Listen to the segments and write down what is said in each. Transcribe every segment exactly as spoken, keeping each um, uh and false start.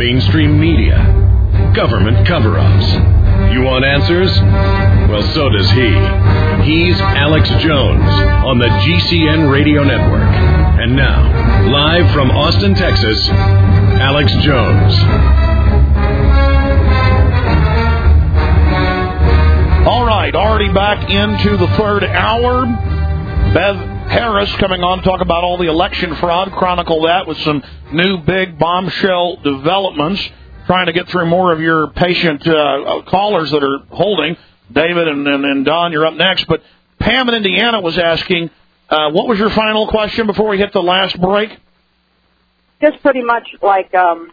mainstream media, government cover-ups. You want answers? Well, so does he. He's Alex Jones on the G C N Radio Network. And now, live from Austin, Texas, Alex Jones. All right, already back into the third hour. Bev Harris coming on to talk about all the election fraud, chronicle that with some new big bombshell developments. Trying to get through more of your patient uh, callers that are holding. David and, and, and Don, you're up next. But Pam in Indiana was asking, uh, what was your final question before we hit the last break? Just pretty much like, um,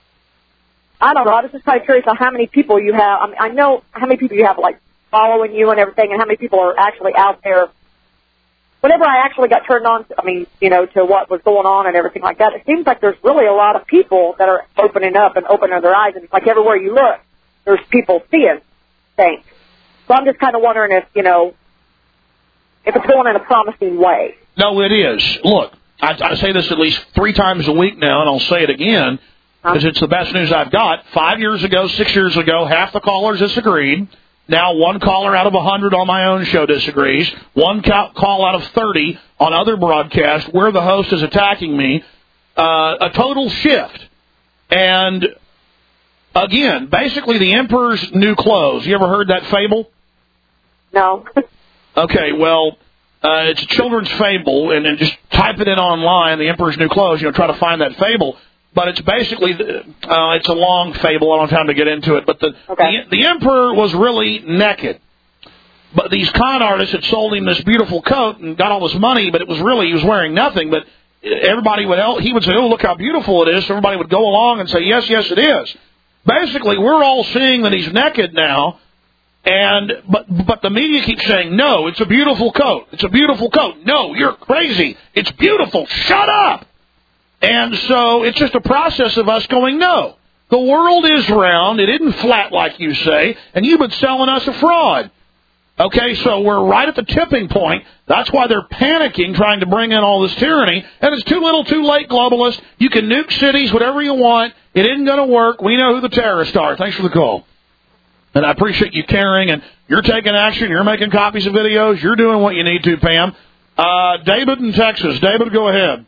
I don't know, I was just kind of curious on how many people you have. I mean, I know how many people you have, like, following you and everything, and how many people are actually out there. Whenever I actually got turned on, I mean, you know, to what was going on and everything like that, it seems like there's really a lot of people that are opening up and opening their eyes. And it's like everywhere you look, there's people seeing things. So I'm just kind of wondering if, you know, if it's going in a promising way. No, it is. Look, I, I say this at least three times a week now, and I'll say it again, because it's the best news I've got. Five years ago, six years ago, half the callers disagreed. Now one caller out of one hundred on my own show disagrees. One call out of thirty on other broadcasts where the host is attacking me. Uh, a total shift. And, again, basically the emperor's new clothes. You ever heard that fable? No. Okay, well, uh, it's a children's fable, and, and just type it in online, the emperor's new clothes, you know, try to find that fable. But it's basically, uh, it's a long fable. I don't have time to get into it. But the, okay. the the emperor was really naked. But these con artists had sold him this beautiful coat and got all this money, but it was really, he was wearing nothing. But everybody would, he would say, oh, look how beautiful it is. So everybody would go along and say, yes, yes, it is. Basically, we're all seeing that he's naked now. And but but the media keeps saying, no, it's a beautiful coat. It's a beautiful coat. No, you're crazy. It's beautiful. Shut up. And so it's just a process of us going, no, the world is round. It isn't flat like you say, and you've been selling us a fraud. Okay, so we're right at the tipping point. That's why they're panicking, trying to bring in all this tyranny. And it's too little, too late, globalists. You can nuke cities, whatever you want. It isn't going to work. We know who the terrorists are. Thanks for the call. And I appreciate you caring, and you're taking action. You're making copies of videos. You're doing what you need to, Pam. Uh, David in Texas. David, go ahead.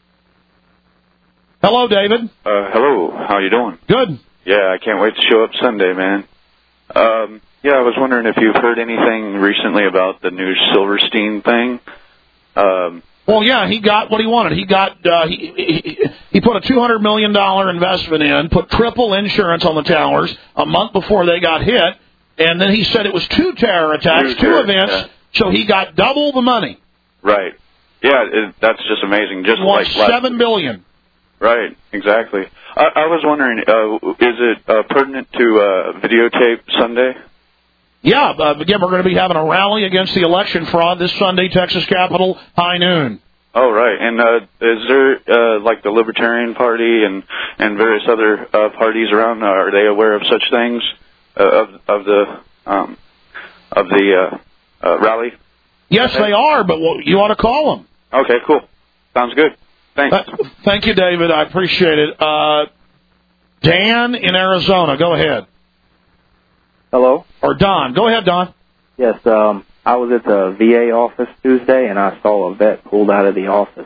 Hello, David. Uh, hello. How you doing? Good. Yeah, I can't wait to show up Sunday, man. Um, yeah, I was wondering if you've heard anything recently about the new Silverstein thing. Um, well, yeah, he got what he wanted. He got uh, he, he he put a two hundred million dollars investment in, put triple insurance on the towers a month before they got hit, and then he said it was two terror attacks, two, two events, yeah. So he got double the money. Right. Yeah, it, that's just amazing. Just he won like seven billion dollars. Right, exactly. I, I was wondering, uh, is it uh, pertinent to uh, videotape Sunday? Yeah, uh, again, we're going to be having a rally against the election fraud this Sunday, Texas Capitol, high noon. Oh, right. And uh, is there, uh, like, the Libertarian Party and, and various other uh, parties around, uh, are they aware of such things, uh, of, of the um, of the uh, uh, rally? Yes, okay. They are, but well, you ought to call them. Okay, cool. Sounds good. Thanks. Uh, thank you, David. I appreciate it. Uh, Dan in Arizona, go ahead. Hello? Or Don. Go ahead, Don. Yes, um, I was at the V A office Tuesday, and I saw a vet pulled out of the office.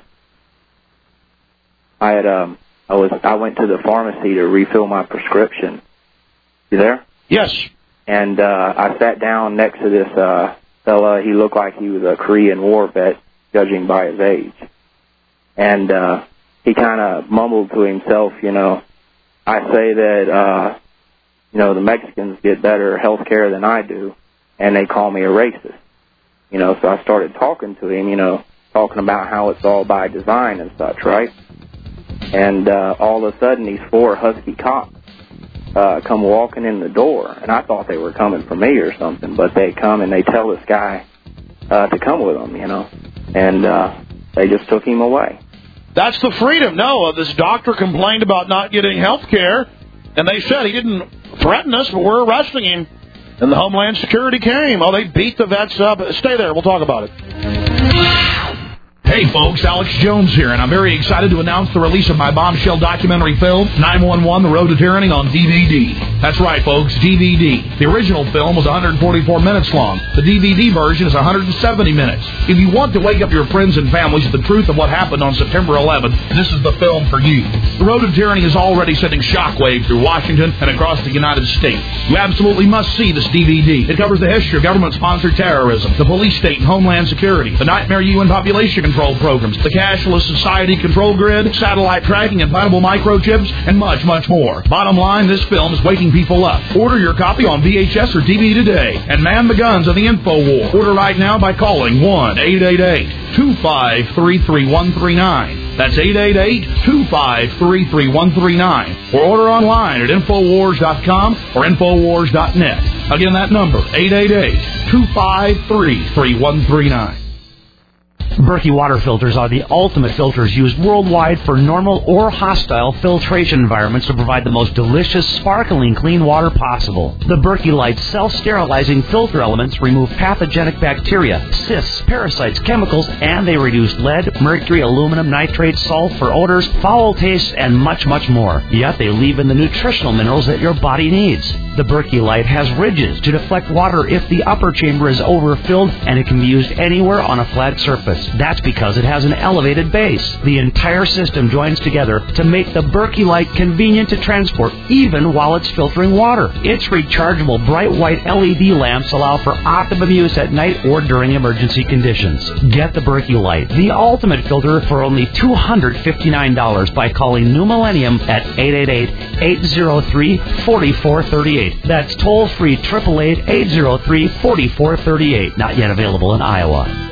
I had, um, I was, I went to the pharmacy to refill my prescription. You there? Yes. And uh, I sat down next to this uh, fella. He looked like he was a Korean War vet, judging by his age. And uh, he kind of mumbled to himself, you know, I say that, uh, you know, the Mexicans get better health care than I do, and they call me a racist. You know, so I started talking to him, you know, talking about how it's all by design and such, right? And uh, all of a sudden, these four husky cops uh, come walking in the door, and I thought they were coming for me or something, but they come and they tell this guy uh, to come with them, you know, and uh, they just took him away. That's the freedom. No, uh, this doctor complained about not getting health care, and they said he didn't threaten us, but we're arresting him. And the Homeland Security came. Oh, they beat the vets up. Stay there. We'll talk about it. Hey folks, Alex Jones here, and I'm very excited to announce the release of my bombshell documentary film, nine one one The Road to Tyranny, on D V D. That's right folks, D V D. The original film was one hundred forty-four minutes long. The D V D version is one hundred seventy minutes. If you want to wake up your friends and families with the truth of what happened on September eleventh, this is the film for you. The Road to Tyranny is already sending shockwaves through Washington and across the United States. You absolutely must see this D V D. It covers the history of government-sponsored terrorism, the police state and homeland security, the nightmare U N population control programs, the cashless society control grid, satellite tracking, implantable microchips, and much, much more. Bottom line, this film is waking people up. Order your copy on V H S or D V D today and man the guns of the info war. Order right now by calling one eight eight eight, two five three, three one three nine. That's eight eight eight, two five three, three one three nine. Or order online at infowars dot com or infowars dot net. Again, that number, eight eight eight, two five three, three one three nine. Berkey water filters are the ultimate filters used worldwide for normal or hostile filtration environments to provide the most delicious, sparkling clean water possible. The Berkey Light self-sterilizing filter elements remove pathogenic bacteria, cysts, parasites, chemicals, and they reduce lead, mercury, aluminum, nitrates, sulfur, odors, foul tastes, and much, much more. Yet they leave in the nutritional minerals that your body needs. The Berkey Light has ridges to deflect water if the upper chamber is overfilled, and it can be used anywhere on a flat surface. That's because it has an elevated base. The entire system joins together to make the Berkey Light convenient to transport, even while it's filtering water. Its rechargeable bright white L E D lamps allow for optimum use at night or during emergency conditions. Get the Berkey Light, the ultimate filter, for only two hundred fifty-nine dollars by calling New Millennium at eight eight eight, eight zero three, four four three eight. That's toll-free eight eight eight, eight zero three, four four three eight. Not yet available in Iowa.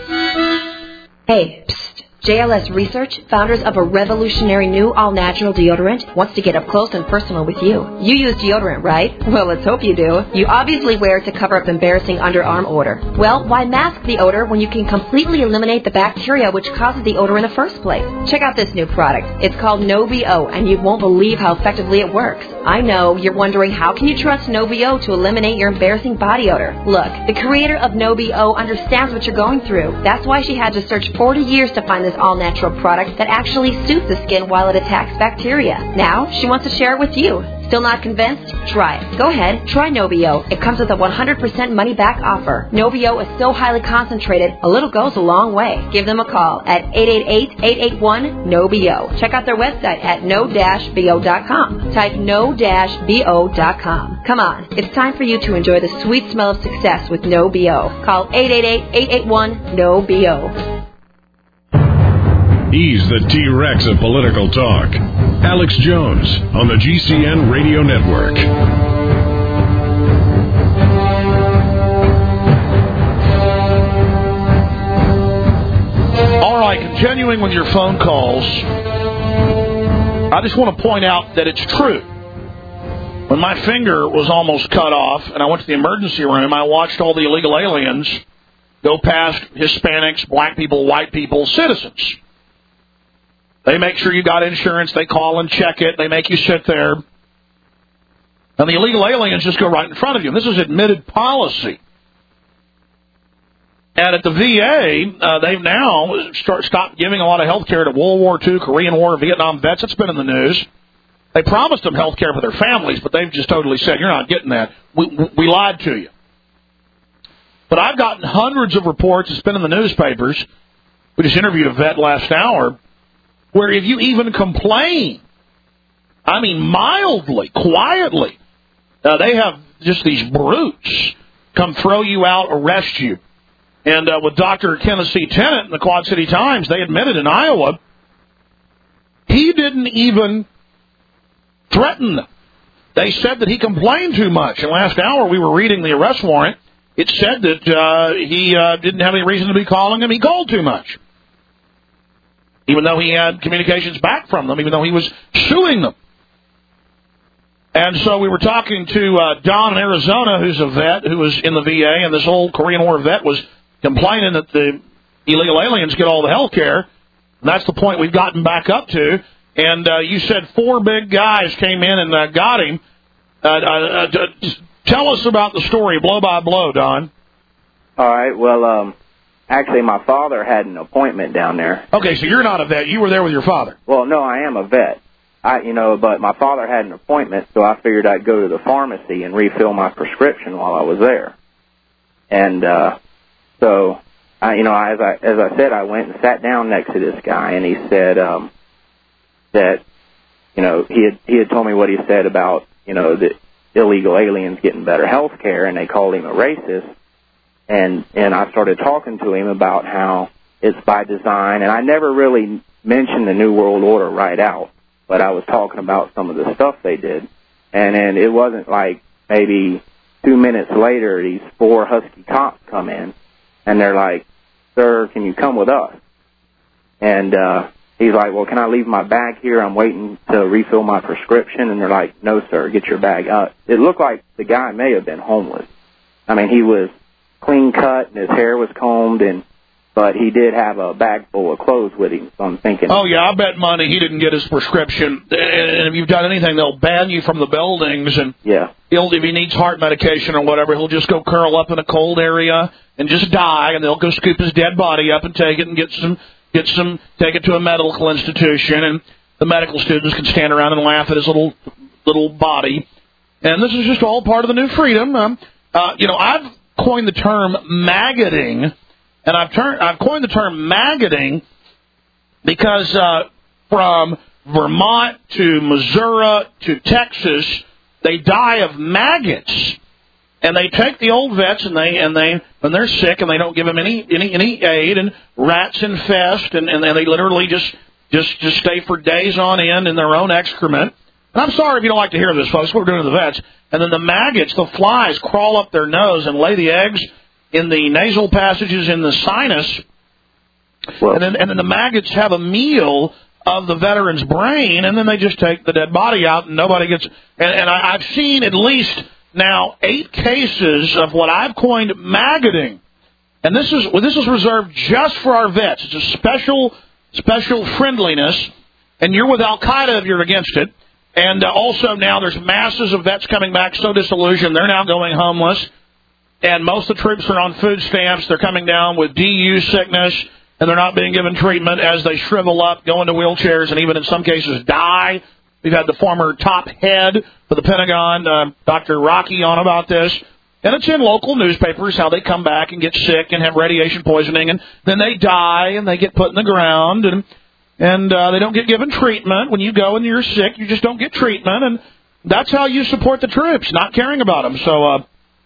Hey, psst. J L S Research, founders of a revolutionary new all-natural deodorant, wants to get up close and personal with you. You use deodorant, right? Well, let's hope you do. You obviously wear it to cover up embarrassing underarm odor. Well, why mask the odor when you can completely eliminate the bacteria which causes the odor in the first place? Check out this new product. It's called NoBO, and you won't believe how effectively it works. I know, you're wondering, how can you trust NoBO to eliminate your embarrassing body odor? Look, the creator of NoBO understands what you're going through. That's why she had to search forty years to find this all-natural product that actually soothes the skin while it attacks bacteria. Now, she wants to share it with you. Still not convinced? Try it. Go ahead, try NoBO. It comes with a one hundred percent money-back offer. NoBO is so highly concentrated, a little goes a long way. Give them a call at eight eight eight, eight eight one, N O B O. Check out their website at no dash B O dot com. Type no dash B O dot com. Come on, it's time for you to enjoy the sweet smell of success with NoBO. Call eight eight eight, eight eight one, N O B O. He's the T-Rex of political talk. Alex Jones on the G C N Radio Network. All right, continuing with your phone calls, I just want to point out that it's true. When my finger was almost cut off and I went to the emergency room, I watched all the illegal aliens go past Hispanics, black people, white people, citizens. They make sure you got insurance. They call and check it. They make you sit there. And the illegal aliens just go right in front of you. And this is admitted policy. And at the V A, uh, they've now start, stopped giving a lot of health care to World War Two, Korean War, Vietnam vets. It's been in the news. They promised them health care for their families, but they've just totally said, you're not getting that. We, we lied to you. But I've gotten hundreds of reports. It's been in the newspapers. We just interviewed a vet last hour, where if you even complain, I mean mildly, quietly, uh, they have just these brutes come throw you out, arrest you. And uh, with Doctor Tennessee Tennant in the Quad City Times, they admitted in Iowa, he didn't even threaten them. They said that he complained too much. And last hour we were reading the arrest warrant. It said that uh, he uh, didn't have any reason to be calling him. He called too much. Even though he had communications back from them, even though he was suing them. And so we were talking to uh, Don in Arizona, who's a vet, who was in the V A, and this old Korean War vet was complaining that the illegal aliens get all the health care. And that's the point we've gotten back up to. And uh, you said four big guys came in and uh, got him. Uh, uh, uh, tell us about the story, blow by blow, Don. All right, well, um... actually, my father had an appointment down there. Okay, so you're not a vet. You were there with your father. Well, no, I am a vet. I, you know, but my father had an appointment, so I figured I'd go to the pharmacy and refill my prescription while I was there. And uh, so, I, you know, as I as I said, I went and sat down next to this guy, and he said um, that, you know, he had he had told me what he said about, you know, the illegal aliens getting better health care, and they called him a racist. And and I started talking to him about how it's by design, and I never really mentioned the New World Order right out, but I was talking about some of the stuff they did. And then it wasn't like maybe two minutes later, these four Husky cops come in, and they're like, "Sir, can you come with us?" And uh, he's like, "Well, can I leave my bag here? I'm waiting to refill my prescription." And they're like, "No, sir, get your bag up." It looked like the guy may have been homeless. I mean, he was clean cut, and his hair was combed, and but he did have a bag full of clothes with him, so I'm thinking... Oh, yeah, I bet money he didn't get his prescription. And if you've done anything, they'll ban you from the buildings, and yeah. he'll, if he needs heart medication or whatever, he'll just go curl up in a cold area and just die, and they'll go scoop his dead body up and take it and get some, get some, take it to a medical institution, and the medical students can stand around and laugh at his little little body. And this is just all part of the new freedom. Um, uh, you know, I've coined the term maggoting, and I've, turned, I've coined the term maggoting because uh, from Vermont to Missouri to Texas, they die of maggots. And they take the old vets, and they and they when they're sick, and they don't give them any any, any aid, and rats infest, and, and they literally just, just just stay for days on end in their own excrement. And I'm sorry if you don't like to hear this, folks. What we're doing to the vets. And then the maggots, the flies, crawl up their nose and lay the eggs in the nasal passages in the sinus. Well, and then and then the maggots have a meal of the veteran's brain, and then they just take the dead body out, and nobody gets... And, and I, I've seen at least now eight cases of what I've coined maggoting. And this is well, this is reserved just for our vets. It's a special, special friendliness, and you're with Al-Qaeda if you're against it. And uh, also now there's masses of vets coming back so disillusioned, they're now going homeless. And most of the troops are on food stamps. They're coming down with D U sickness, and they're not being given treatment as they shrivel up, go into wheelchairs, and even in some cases die. We've had the former top head for the Pentagon, uh, Doctor Rocky, on about this. And it's in local newspapers how they come back and get sick and have radiation poisoning, and then they die and they get put in the ground, and and uh, they don't get given treatment. When you go and you're sick, you just don't get treatment, and that's how you support the troops, not caring about them. So, uh,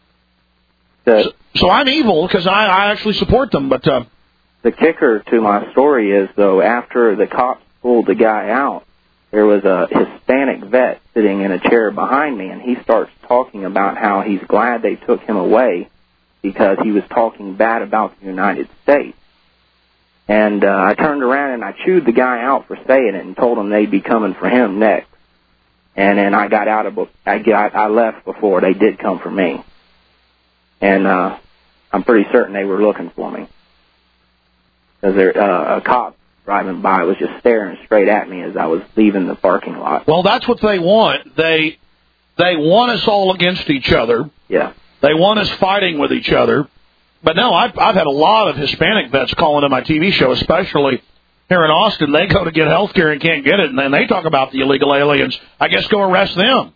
so, so I'm evil because I, I actually support them. But uh, the kicker to my story is, though, after the cops pulled the guy out, there was a Hispanic vet sitting in a chair behind me, and he starts talking about how he's glad they took him away because he was talking bad about the United States. And uh, I turned around and I chewed the guy out for saying it and told him they'd be coming for him next. And then I got out of, I got, I left before they did come for me. And uh, I'm pretty certain they were looking for me because uh, a cop driving by was just staring straight at me as I was leaving the parking lot. Well, that's what they want. They they want us all against each other. Yeah. They want us fighting with each other. But no, I've, I've had a lot of Hispanic vets call into my T V show, especially here in Austin. They go to get health care and can't get it, and then they talk about the illegal aliens. I guess go arrest them.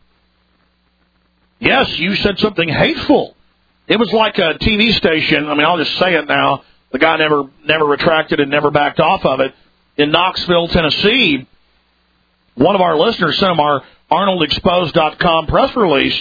Yes, you said something hateful. It was like a T V station. I mean, I'll just say it now. The guy never never retracted and never backed off of it. In Knoxville, Tennessee, one of our listeners sent him our Arnold Exposed dot com press release,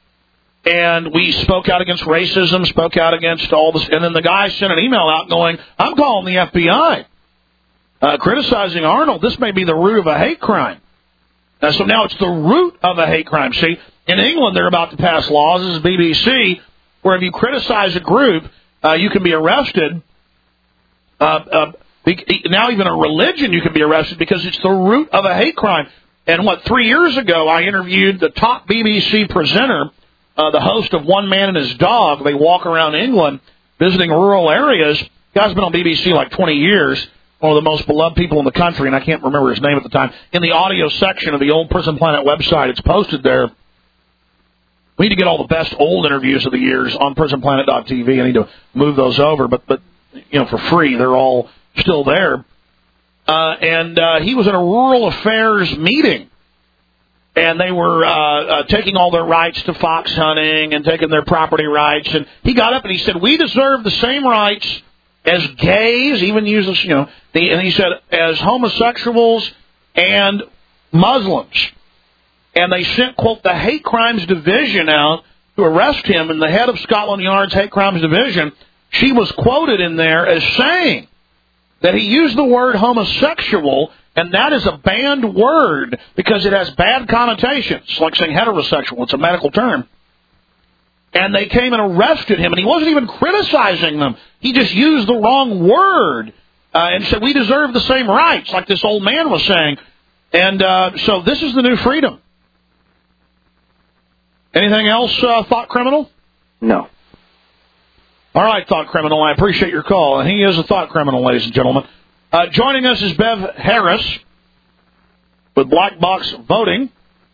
and we spoke out against racism, spoke out against all this, and then the guy sent an email out going, I'm calling the F B I, uh, criticizing Arnold. This may be the root of a hate crime. Uh, so now it's the root of a hate crime. See, in England, they're about to pass laws, this is B B C, where if you criticize a group, uh, you can be arrested. Uh, uh, now even a religion, you can be arrested because it's the root of a hate crime. And what, three years ago, I interviewed the top B B C presenter, uh, the host of One Man and His Dog. They walk around England visiting rural areas. The guy's been on B B C like twenty years, one of the most beloved people in the country, and I can't remember his name at the time. In the audio section of the old Prison Planet website, it's posted there. We need to get all the best old interviews of the years on prison planet dot t v. I need to move those over. But but you know, for free. They're all still there. Uh, and uh, he was in a rural affairs meeting, and they were uh, uh, taking all their rights to fox hunting and taking their property rights. And he got up and he said, "We deserve the same rights as gays," even uses, you know, the, and he said, "as homosexuals and Muslims." And they sent, quote, the Hate Crimes Division out to arrest him, and the head of Scotland Yard's Hate Crimes Division, she was quoted in there as saying that he used the word homosexual, and that is a banned word because it has bad connotations, like saying heterosexual. It's a medical term. And they came and arrested him, and he wasn't even criticizing them. He just used the wrong word uh, and said, "We deserve the same rights," like this old man was saying. And uh, so this is the new freedom. Anything else, uh, Thought Criminal? No. All right, Thought Criminal, I appreciate your call. And he is a Thought Criminal, ladies and gentlemen. Uh, joining us is Bev Harris with Black Box Voting.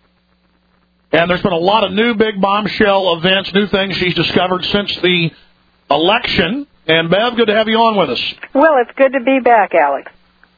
And there's been a lot of new big bombshell events, new things she's discovered since the election. And, Bev, good to have you on with us. Well, it's good to be back, Alex.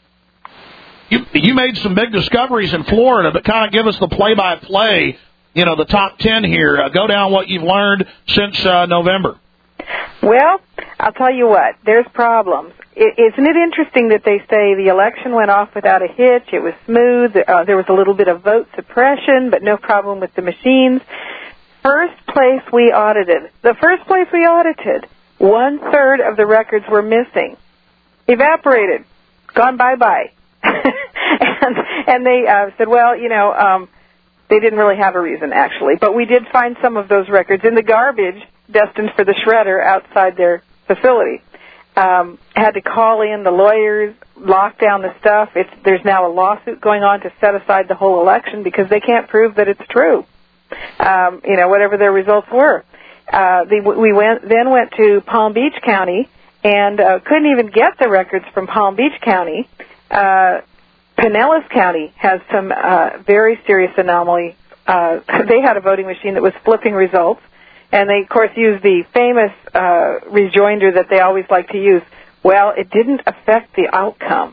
You, you made some big discoveries in Florida, but kind of give us the play-by-play, you know, the top ten here. Uh, go down what you've learned since uh, November. Well, I'll tell you what, there's problems. I, isn't it interesting that they say the election went off without a hitch, it was smooth, uh, there was a little bit of vote suppression, but no problem with the machines. First place we audited, the first place we audited, one-third of the records were missing. Evaporated. Gone bye-bye. and, and they uh, said, well, you know, um, they didn't really have a reason, actually. But we did find some of those records in the garbage destined for the shredder outside their facility. Um, had to call in the lawyers, lock down the stuff. It's, there's now a lawsuit going on to set aside the whole election because they can't prove that it's true, um, you know, whatever their results were. Uh, the, we went, then went to Palm Beach County and uh, couldn't even get the records from Palm Beach County. Uh, Pinellas County has some uh, very serious anomaly. Uh, they had a voting machine that was flipping results, and they, of course, used the famous uh, rejoinder that they always like to use. Well, it didn't affect the outcome,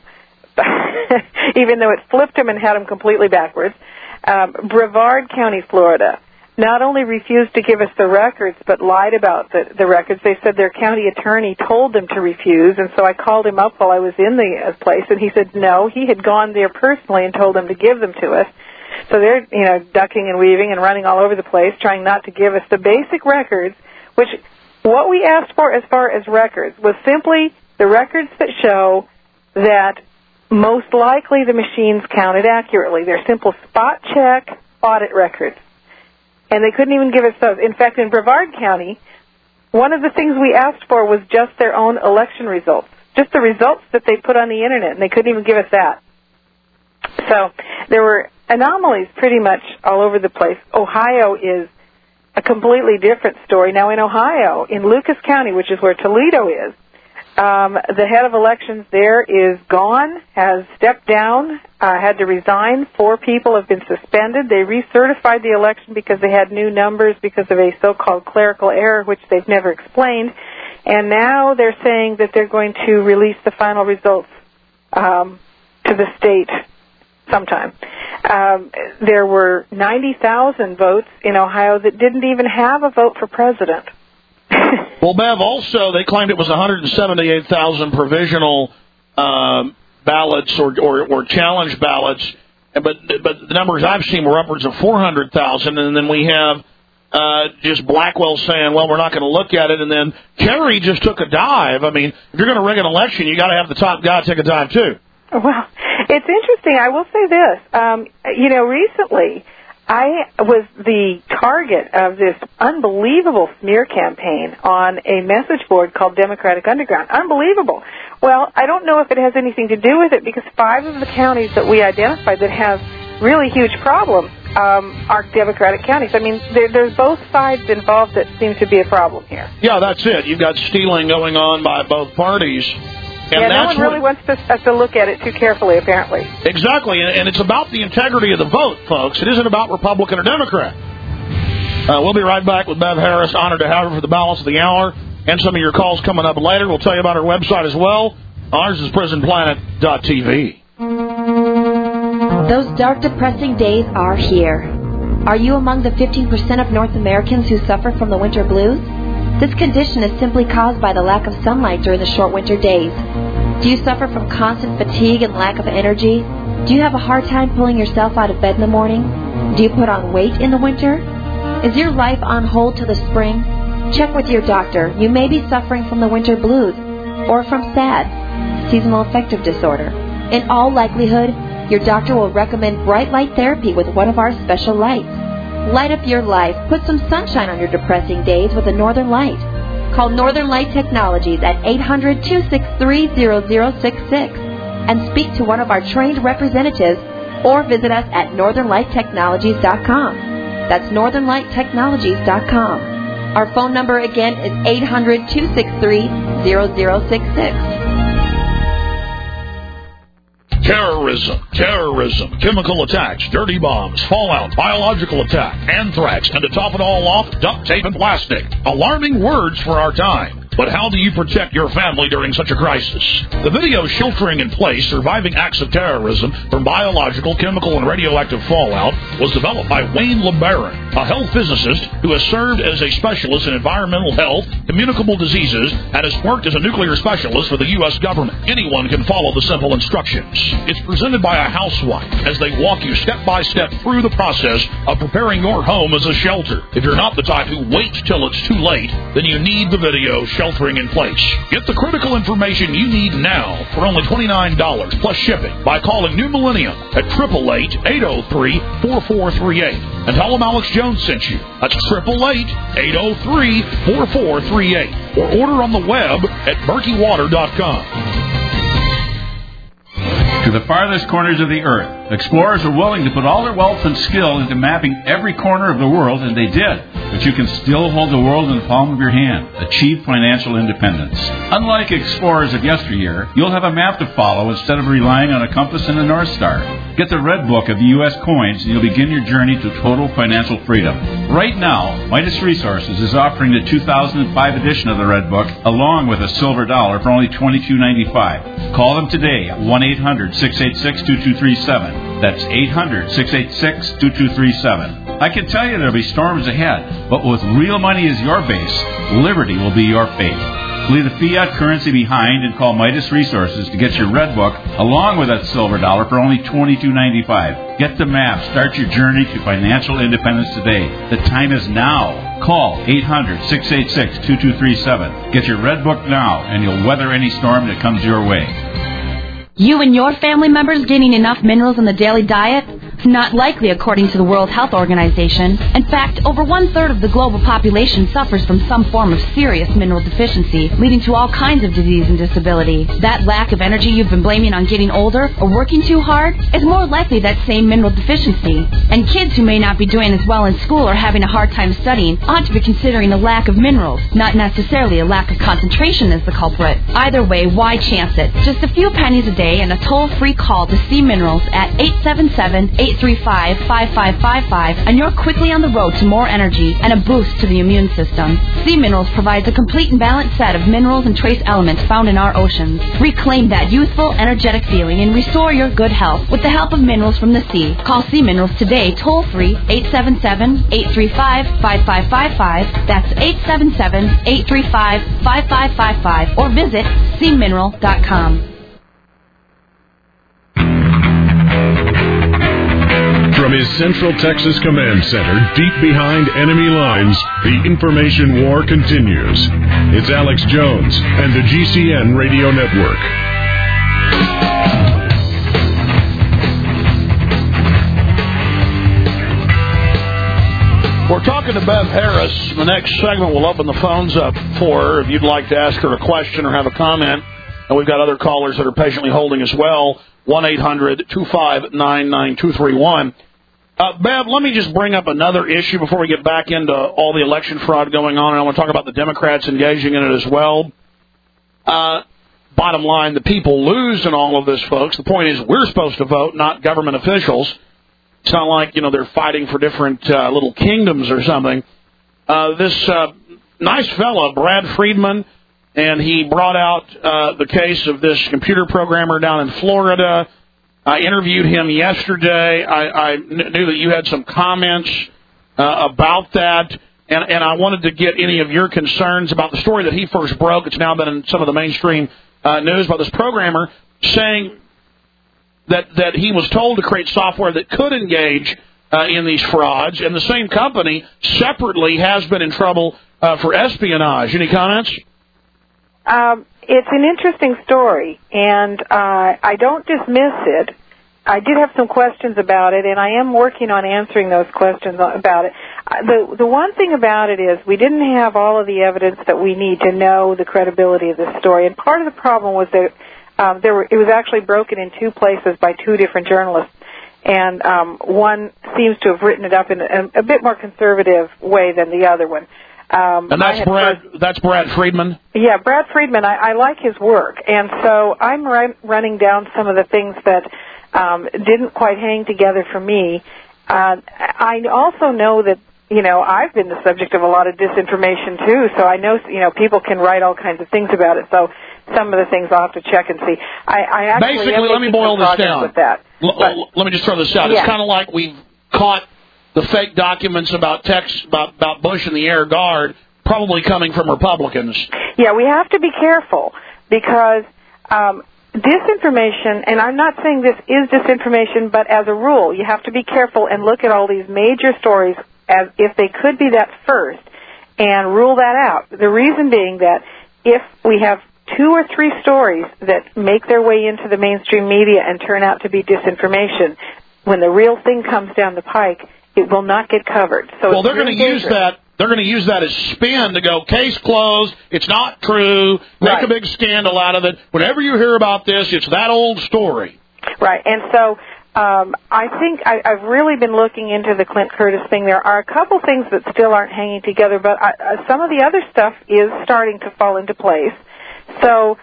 even though it flipped them and had them completely backwards. Um, Brevard County, Florida, not only refused to give us the records, but lied about the, the records. They said their county attorney told them to refuse, and so I called him up while I was in the place, and he said no, he had gone there personally and told them to give them to us. So they're, you know, ducking and weaving and running all over the place, trying not to give us the basic records, which what we asked for as far as records was simply the records that show that most likely the machines counted accurately. They're simple spot check audit records. And they couldn't even give us those. In fact, in Brevard County, one of the things we asked for was just their own election results, just the results that they put on the Internet, and they couldn't even give us that. So there were anomalies pretty much all over the place. Ohio is a completely different story. Now, in Ohio, in Lucas County, which is where Toledo is, Um, the head of elections there is gone, has stepped down, uh, had to resign. Four people have been suspended. They recertified the election because they had new numbers because of a so-called clerical error, which they've never explained. And now they're saying that they're going to release the final results um, to the state sometime. Um, there were ninety thousand votes in Ohio that didn't even have a vote for president. Well, Bev, also, they claimed it was one hundred seventy-eight thousand provisional um, ballots or, or, or challenge ballots, but but the numbers I've seen were upwards of four hundred thousand, and then we have uh, just Blackwell saying, well, we're not going to look at it, and then Kerry just took a dive. I mean, if you're going to rig an election, you got to have the top guy take a dive, too. Well, it's interesting. I will say this. Um, you know, recently I was the target of this unbelievable smear campaign on a message board called Democratic Underground. Unbelievable. Well, I don't know if it has anything to do with it because five of the counties that we identified that have really huge problems um, are Democratic counties. I mean, there, there's both sides involved that seem to be a problem here. Yeah, that's it. You've got stealing going on by both parties. And yeah, that's no one really what, wants to, us to look at it too carefully, apparently. Exactly, and, and it's about the integrity of the vote, folks. It isn't about Republican or Democrat. Uh, we'll be right back with Bev Harris. Honored to have her for the balance of the hour. and some of your calls coming up later. We'll tell you about our website as well. Ours is prison planet dot t v. Those dark, depressing days are here. Are you among the fifteen percent of North Americans who suffer from the winter blues? This condition is simply caused by the lack of sunlight during the short winter days. Do you suffer from constant fatigue and lack of energy? Do you have a hard time pulling yourself out of bed in the morning? Do you put on weight in the winter? Is your life on hold till the spring? Check with your doctor. You may be suffering from the winter blues or from S A D, seasonal affective disorder. In all likelihood, your doctor will recommend bright light therapy with one of our special lights. Light up your life. Put some sunshine on your depressing days with a Northern Light. Call Northern Light Technologies at eight hundred, two six three, zero zero six six and speak to one of our trained representatives, or visit us at northern light technologies dot com. That's northern light technologies dot com. Our phone number again is eight hundred, two six three, zero zero six six. Terrorism, terrorism, chemical attacks, dirty bombs, fallout, biological attack, anthrax, and to top it all off, duct tape and plastic. Alarming words for our time. But how do you protect your family during such a crisis? The video Sheltering in Place, Surviving Acts of Terrorism from Biological, Chemical, and Radioactive Fallout was developed by Wayne LeBaron, a health physicist who has served as a specialist in environmental health, communicable diseases, and has worked as a nuclear specialist for the U S government. Anyone can follow the simple instructions. It's presented by a housewife as they walk you step by step through the process of preparing your home as a shelter. If you're not the type who waits till it's too late, then you need the video Sheltering in Place. Get the critical information you need now for only twenty-nine dollars plus shipping by calling New Millennium at eight eight eight, eight oh three, four four three eight and tell them Alex Jones sent you. That's eight eight eight, eight oh three, four four three eight or order on the web at murky water dot com. To the farthest corners of the earth, explorers are willing to put all their wealth and skill into mapping every corner of the world, and they did. But you can still hold the world in the palm of your hand. Achieve financial independence. Unlike explorers of yesteryear, you'll have a map to follow instead of relying on a compass and a North Star. Get the Red Book of the U S coins, and you'll begin your journey to total financial freedom. Right now, Midas Resources is offering the two thousand five edition of the Red Book, along with a silver dollar for only twenty-two ninety-five. Call them today at one eight hundred, six eight six, two two three seven. That's eight hundred, six eight six, two two three seven. I can tell you there'll be storms ahead, but with real money as your base, liberty will be your fate. Leave the fiat currency behind and call Midas Resources to get your Red Book along with that silver dollar for only twenty-two ninety-five. Get the map. Start your journey to financial independence today. The time is now. Call eight hundred, six eight six, two two three seven. Get your Red Book now, and you'll weather any storm that comes your way. You and your family members getting enough minerals in the daily diet? Not likely, according to the World Health Organization. In fact, over one-third of the global population suffers from some form of serious mineral deficiency, leading to all kinds of disease and disability. That lack of energy you've been blaming on getting older or working too hard is more likely that same mineral deficiency. And kids who may not be doing as well in school or having a hard time studying ought to be considering a lack of minerals, not necessarily a lack of concentration as the culprit. Either way, why chance it? Just a few pennies a day and a toll-free call to C Minerals at eight seven seven, eight three five, five five five five, and you're quickly on the road to more energy and a boost to the immune system. C Minerals provides a complete and balanced set of minerals and trace elements found in our oceans. Reclaim that youthful, energetic feeling and restore your good health with the help of minerals from the sea. Call C Minerals today, toll-free, eight seven seven, eight three five, five five five five. That's eight seven seven, eight three five, five five five five, or visit c mineral dot com. From his Central Texas Command Center, deep behind enemy lines, the information war continues. It's Alex Jones and the G C N Radio Network. We're talking to Bev Harris. The next segment, we'll open the phones up for her if you'd like to ask her a question or have a comment. And we've got other callers that are patiently holding as well. one eight hundred, two five nine, nine two three one. Uh, Bev, let me just bring up another issue before we get back into all the election fraud going on, and I want to talk about the Democrats engaging in it as well. Uh, bottom line, the people lose in all of this, folks. The point is we're supposed to vote, not government officials. It's not like, you know, they're fighting for different uh, little kingdoms or something. Uh, this uh, nice fella, Brad Friedman, and he brought out uh, the case of this computer programmer down in Florida. I interviewed him yesterday. I, I kn- knew that you had some comments uh, about that, and, and I wanted to get any of your concerns about the story that he first broke. It's now been in some of the mainstream uh, news about this programmer saying that, that he was told to create software that could engage uh, in these frauds, and the same company separately has been in trouble uh, for espionage. Any comments? Um, it's an interesting story, and uh, I don't dismiss it. I did have some questions about it, and I am working on answering those questions about it. The the one thing about it is we didn't have all of the evidence that we need to know the credibility of this story, and part of the problem was that um, there were, it was actually broken in two places by two different journalists, and um, one seems to have written it up in a, a bit more conservative way than the other one. Um, and that's Brad. First, that's Brad Friedman. Yeah, Brad Friedman. I, I like his work, and so I'm ri- running down some of the things that um, didn't quite hang together for me. Uh, I also know that you know I've been the subject of a lot of disinformation too, so I know you know people can write all kinds of things about it. So some of the things I'll have to check and see. I, I actually basically let me boil this down. With that. L- but, let me just throw this out. Yeah. It's kind of like we've caught the fake documents about text about, about Bush and the Air Guard probably coming from Republicans. Yeah, we have to be careful because um, disinformation, and I'm not saying this is disinformation, but as a rule, you have to be careful and look at all these major stories as if they could be that first and rule that out. The reason being that if we have two or three stories that make their way into the mainstream media and turn out to be disinformation, when the real thing comes down the pike, it will not get covered. So well, they're going to use that. They're going to use that as spin to go, case closed, it's not true, make right. a big scandal out of it. Whenever you hear about this, it's that old story. Right, and so um, I think I, I've really been looking into the Clint Curtis thing. There are a couple things that still aren't hanging together, but I, uh, some of the other stuff is starting to fall into place. So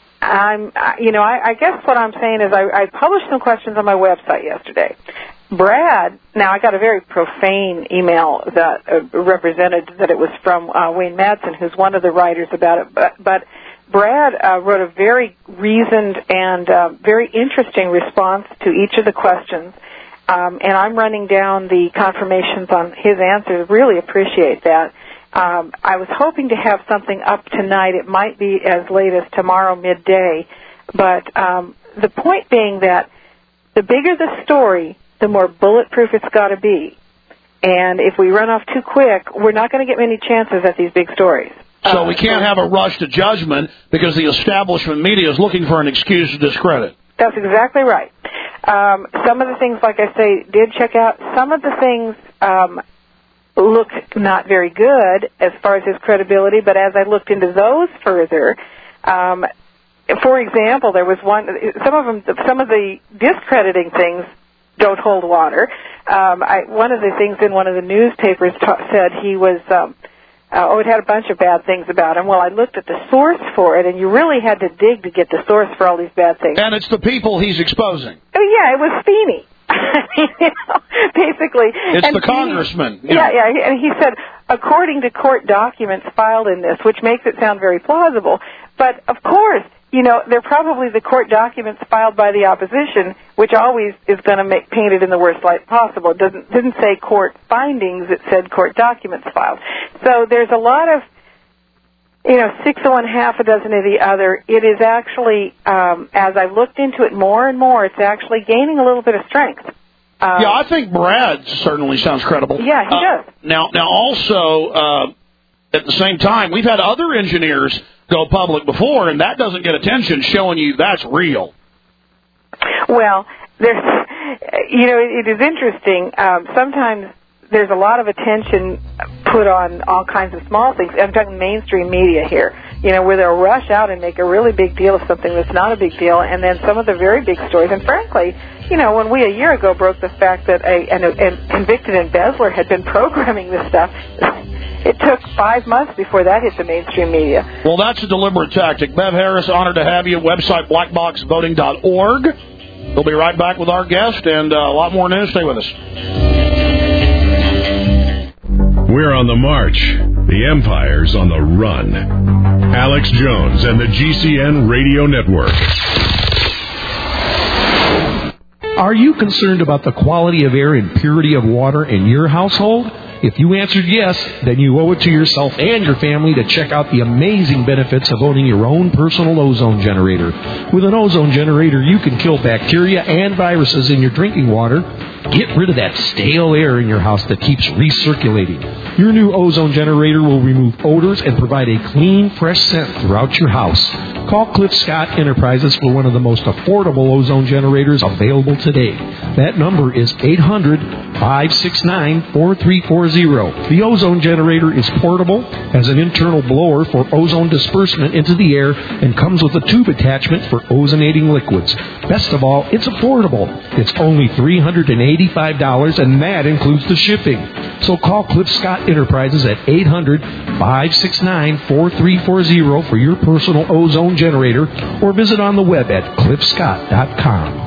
I'm, you know, I, I guess what I'm saying is I, I published some questions on my website yesterday. Brad, now I got a very profane email that uh, represented that it was from uh, Wayne Madsen, who's one of the writers about it, but, but Brad uh, wrote a very reasoned and uh, very interesting response to each of the questions, um, and I'm running down the confirmations on his answers. Really appreciate that. Um, I was hoping to have something up tonight. It might be as late as tomorrow midday, but um, the point being that the bigger the story, the more bulletproof it's got to be. And if we run off too quick, we're not going to get many chances at these big stories. So we can't have a rush to judgment because the establishment media is looking for an excuse to discredit. That's exactly right. Um, some of the things, like I say, did check out. Some of the things um, looked not very good as far as his credibility, but as I looked into those further, um, for example, there was one, some of them, some of the discrediting things don't hold water. Um, I, one of the things in one of the newspapers ta- said he was, um, uh, oh, it had a bunch of bad things about him. Well, I looked at the source for it, and you really had to dig to get the source for all these bad things. And it's the people he's exposing. Oh, yeah, it was Feeney. you know, basically. It's and the congressman. He, yeah, yeah, and he said, according to court documents filed in this, which makes it sound very plausible. But, of course, you know, they're probably the court documents filed by the opposition, which always is going to make paint it in the worst light possible. It doesn't didn't say court findings; it said court documents filed. So there's a lot of, you know, six of one, half a dozen of the other. It is actually, um, as I looked into it more and more, it's actually gaining a little bit of strength. Um, yeah, I think Brad certainly sounds credible. Yeah, he uh, does. Now, now also, uh, at the same time, we've had other engineers go public before, and that doesn't get attention, showing you that's real. Well, there's, you know, it, it is interesting. Um, sometimes there's a lot of attention put on all kinds of small things. I'm talking mainstream media here, you know, where they'll rush out and make a really big deal of something that's not a big deal, and then some of the very big stories. And frankly, you know, when we a year ago broke the fact that a, an, a convicted embezzler had been programming this stuff, it took five months before that hit the mainstream media. Well, that's a deliberate tactic. Bev Harris, honored to have you. Website black box voting dot org. We'll be right back with our guest and uh, a lot more news. Stay with us. We're on the march. The empire's on the run. Alex Jones and the G C N Radio Network. Are you concerned about the quality of air and purity of water in your household? If you answered yes, then you owe it to yourself and your family to check out the amazing benefits of owning your own personal ozone generator. With an ozone generator, you can kill bacteria and viruses in your drinking water. Get rid of that stale air in your house that keeps recirculating. Your new ozone generator will remove odors and provide a clean, fresh scent throughout your house. Call Cliff Scott Enterprises for one of the most affordable ozone generators available today. That number is eight hundred, five six nine, four three four zero. The ozone generator is portable, has an internal blower for ozone disbursement into the air, and comes with a tube attachment for ozonating liquids. Best of all, it's affordable. It's only three hundred eighty-five dollars, and that includes the shipping. So call Cliff Scott Enterprises at eight hundred, five six nine, four three four zero for your personal ozone generator, or visit on the web at cliff scott dot com.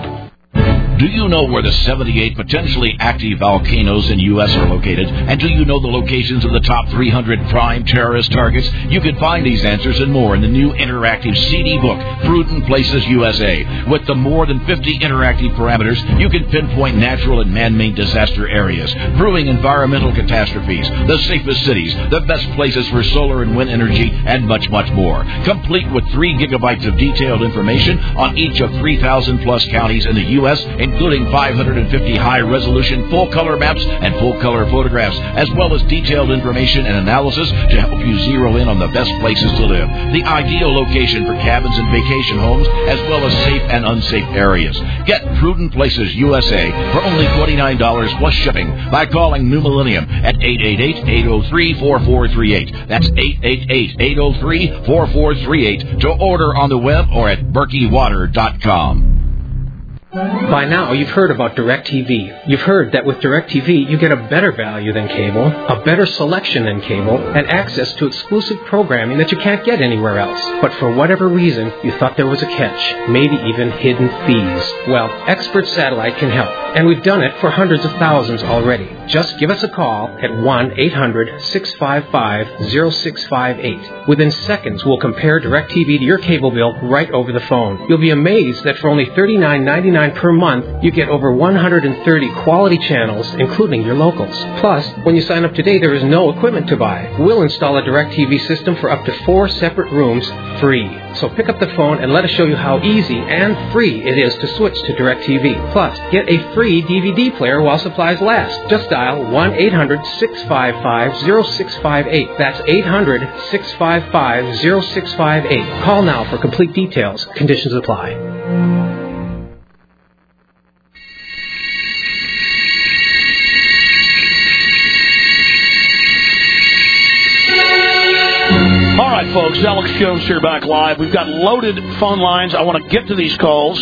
Do you know where the seventy-eight potentially active volcanoes in the U S are located? And do you know the locations of the top three hundred prime terrorist targets? You can find these answers and more in the new interactive C D book, Prudent Places U S A. With the more than fifty interactive parameters, you can pinpoint natural and man-made disaster areas, brewing environmental catastrophes, the safest cities, the best places for solar and wind energy, and much, much more. Complete with three gigabytes of detailed information on each of three thousand plus counties in the U S, including five hundred fifty high-resolution full-color maps and full-color photographs, as well as detailed information and analysis to help you zero in on the best places to live, the ideal location for cabins and vacation homes, as well as safe and unsafe areas. Get Prudent Places U S A for only twenty-nine dollars plus shipping by calling New Millennium at eight eight eight, eight zero three, four four three eight. That's eight eight eight, eight zero three, four four three eight to order on the web or at berkey water dot com. By now, you've heard about DirecTV. You've heard that with DirecTV, you get a better value than cable, a better selection than cable, and access to exclusive programming that you can't get anywhere else. But for whatever reason, you thought there was a catch, maybe even hidden fees. Well, Expert Satellite can help, and we've done it for hundreds of thousands already. Just give us a call at one eight hundred, six five five, zero six five eight. Within seconds, we'll compare DirecTV to your cable bill right over the phone. You'll be amazed that for only thirty-nine ninety-nine per month, you get over one hundred thirty quality channels, including your locals. Plus, when you sign up today, there is no equipment to buy. We'll install a DirecTV system for up to four separate rooms free. So pick up the phone and let us show you how easy and free it is to switch to DirecTV. Plus, get a free D V D player while supplies last. Just dial one eight hundred, six five five, zero six five eight. That's eight hundred, six five five, zero six five eight. Call now for complete details. Conditions apply. All right, folks, Alex Jones here back live. We've got loaded phone lines. I want to get to these calls.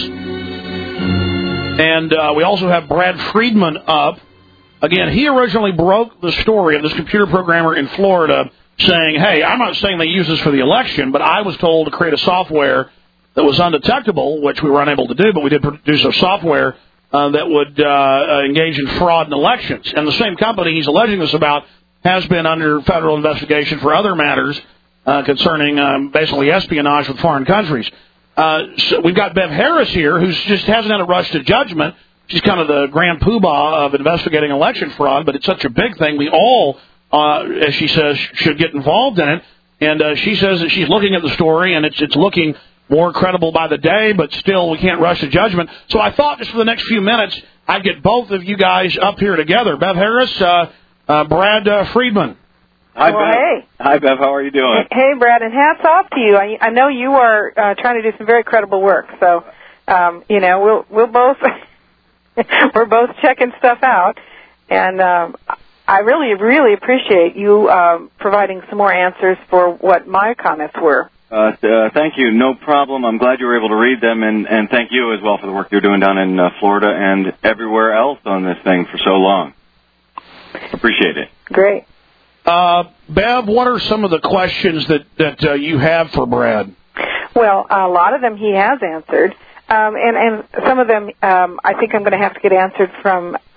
And uh, we also have Brad Friedman up. Again, he originally broke the story of this computer programmer in Florida saying, hey, I'm not saying they use this for the election, but I was told to create a software that was undetectable, which we were unable to do, but we did produce a software uh, that would uh, engage in fraud in elections. And the same company he's alleging this about has been under federal investigation for other matters Uh, concerning um, basically espionage with foreign countries. Uh, so we've got Bev Harris here, who just hasn't had a rush to judgment. She's kind of the grand poobah of investigating election fraud, but it's such a big thing. We all, uh, as she says, should get involved in it. And uh, she says that she's looking at the story, and it's it's looking more credible by the day, but still we can't rush to judgment. So I thought just for the next few minutes, I'd get both of you guys up here together. Bev Harris, uh, uh, Brad uh, Friedman. Hi, well, Bev. Hey. Hi, Bev. How are you doing? Hey, Brad, and hats off to you. I, I know you are uh, trying to do some very credible work. So, um, you know, we'll we'll both we're both checking stuff out, and um, I really really appreciate you um, providing some more answers for what my comments were. Uh, uh, thank you. No problem. I'm glad you were able to read them, and, and thank you as well for the work you're doing down in uh, Florida and everywhere else on this thing for so long. Appreciate it. Great. Uh, Bev, what are some of the questions that, that uh, you have for Brad? Well, a lot of them he has answered, um, and, and some of them um, I think I'm going to have to get answered from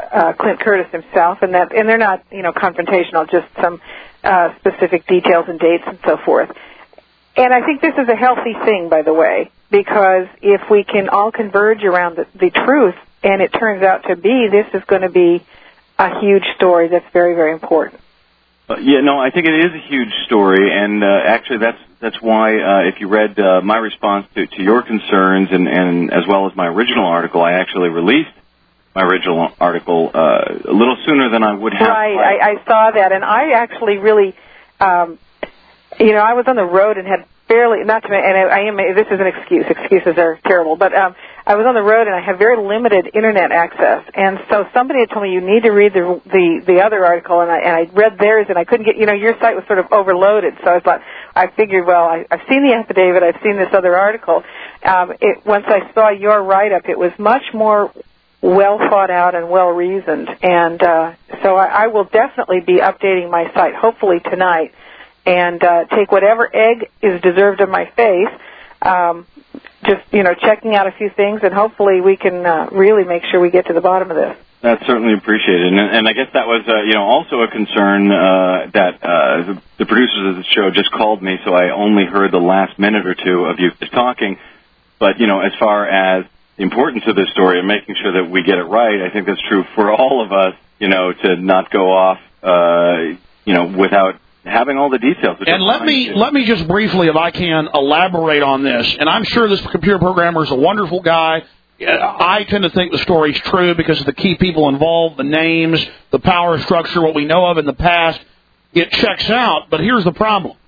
uh, Clint Curtis himself, and that and they're not you know confrontational, just some uh, specific details and dates and so forth. And I think this is a healthy thing, by the way, because if we can all converge around the, the truth, and it turns out to be, this is going to be a huge story that's very, very important. Uh, yeah, no, I think it is a huge story, and uh, actually that's that's why uh, if you read uh, my response to, to your concerns and, and as well as my original article, I actually released my original article uh, a little sooner than I would have. Right, I, I saw that, and I actually really, um, you know, I was on the road and had barely, not to, and I, I am, this is an excuse, excuses are terrible, but um, I was on the road and I had very limited internet access, and so somebody had told me you need to read the the, the other article, and I, and I read theirs, and I couldn't get, you know, your site was sort of overloaded, so I thought, I figured, well, I, I've seen the affidavit, I've seen this other article. Um, it, once I saw your write-up, it was much more well thought out and well reasoned, and uh, so I, I will definitely be updating my site, hopefully tonight, and uh, take whatever egg is deserved of my face, um, just, you know, checking out a few things, and hopefully we can uh, really make sure we get to the bottom of this. That's certainly appreciated, and, and I guess that was, uh, you know, also a concern uh, that uh, the, the producers of the show just called me, so I only heard the last minute or two of you talking. But, you know, as far as the importance of this story and making sure that we get it right, I think that's true for all of us, you know, to not go off, uh, you know, without having all the details. And let me let me just briefly, if I can, elaborate on this. And I'm sure this computer programmer is a wonderful guy. I tend to think the story's true because of the key people involved, the names, the power structure, what we know of in the past. It checks out, but here's the problem.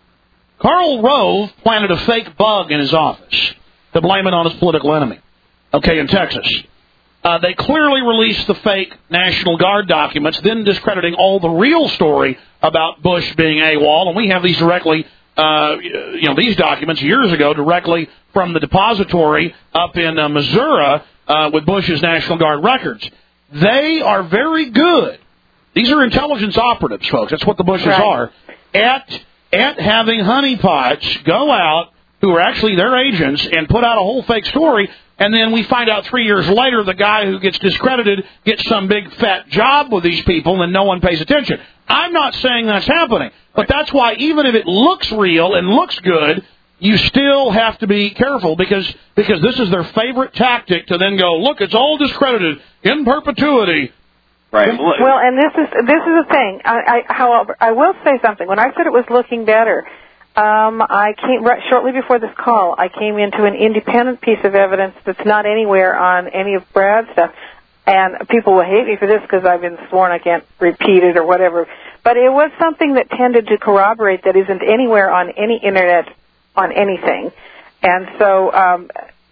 Karl Rove planted a fake bug in his office to blame it on his political enemy, okay, in Texas. Uh, they clearly released the fake National Guard documents, then discrediting all the real story about Bush being AWOL, and we have these directly, uh, you know, these documents years ago directly from the depository up in uh, Missouri uh, with Bush's National Guard records. They are very good. These are intelligence operatives, folks. That's what the Bushes right. are. At at having honeypots go out, who are actually their agents, and put out a whole fake story, and then we find out three years later the guy who gets discredited gets some big fat job with these people and no one pays attention. I'm not saying that's happening, but that's why even if it looks real and looks good, you still have to be careful because because this is their favorite tactic to then go, look, it's all discredited in perpetuity. Right. Well, and this is this is the thing. I, I, however, I will say something. When I said it was looking better, um, I came right, shortly before this call. I came into an independent piece of evidence that's not anywhere on any of Brad's stuff. And people will hate me for this because I've been sworn I can't repeat it or whatever. But it was something that tended to corroborate that isn't anywhere on any internet on anything. And so, um,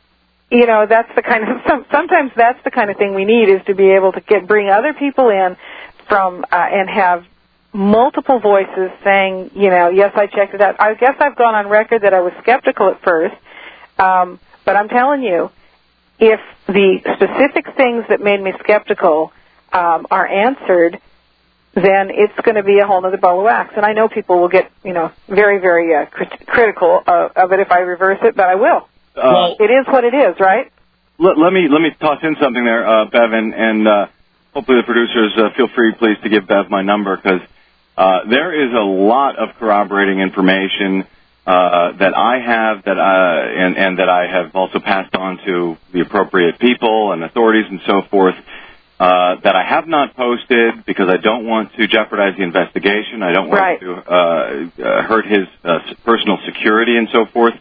you know, that's the kind of, some, sometimes that's the kind of thing we need is to be able to get, bring other people in from, uh, and have multiple voices saying, you know, yes, I checked it out. I guess I've gone on record that I was skeptical at first. Um, but I'm telling you, if the specific things that made me skeptical um, are answered, then it's going to be a whole other ball of wax. And I know people will get, you know, very, very uh, crit- critical of, of it if I reverse it, but I will. Uh, it is what it is, right? Let, let me let me toss in something there, uh, Bev, and, and uh, hopefully the producers uh, feel free, please, to give Bev my number because uh, there is a lot of corroborating information Uh, that I have, that I, and, and that I have also passed on to the appropriate people and authorities and so forth, uh, that I have not posted because I don't want to jeopardize the investigation. I don't want right. to uh, uh, hurt his uh, personal security and so forth.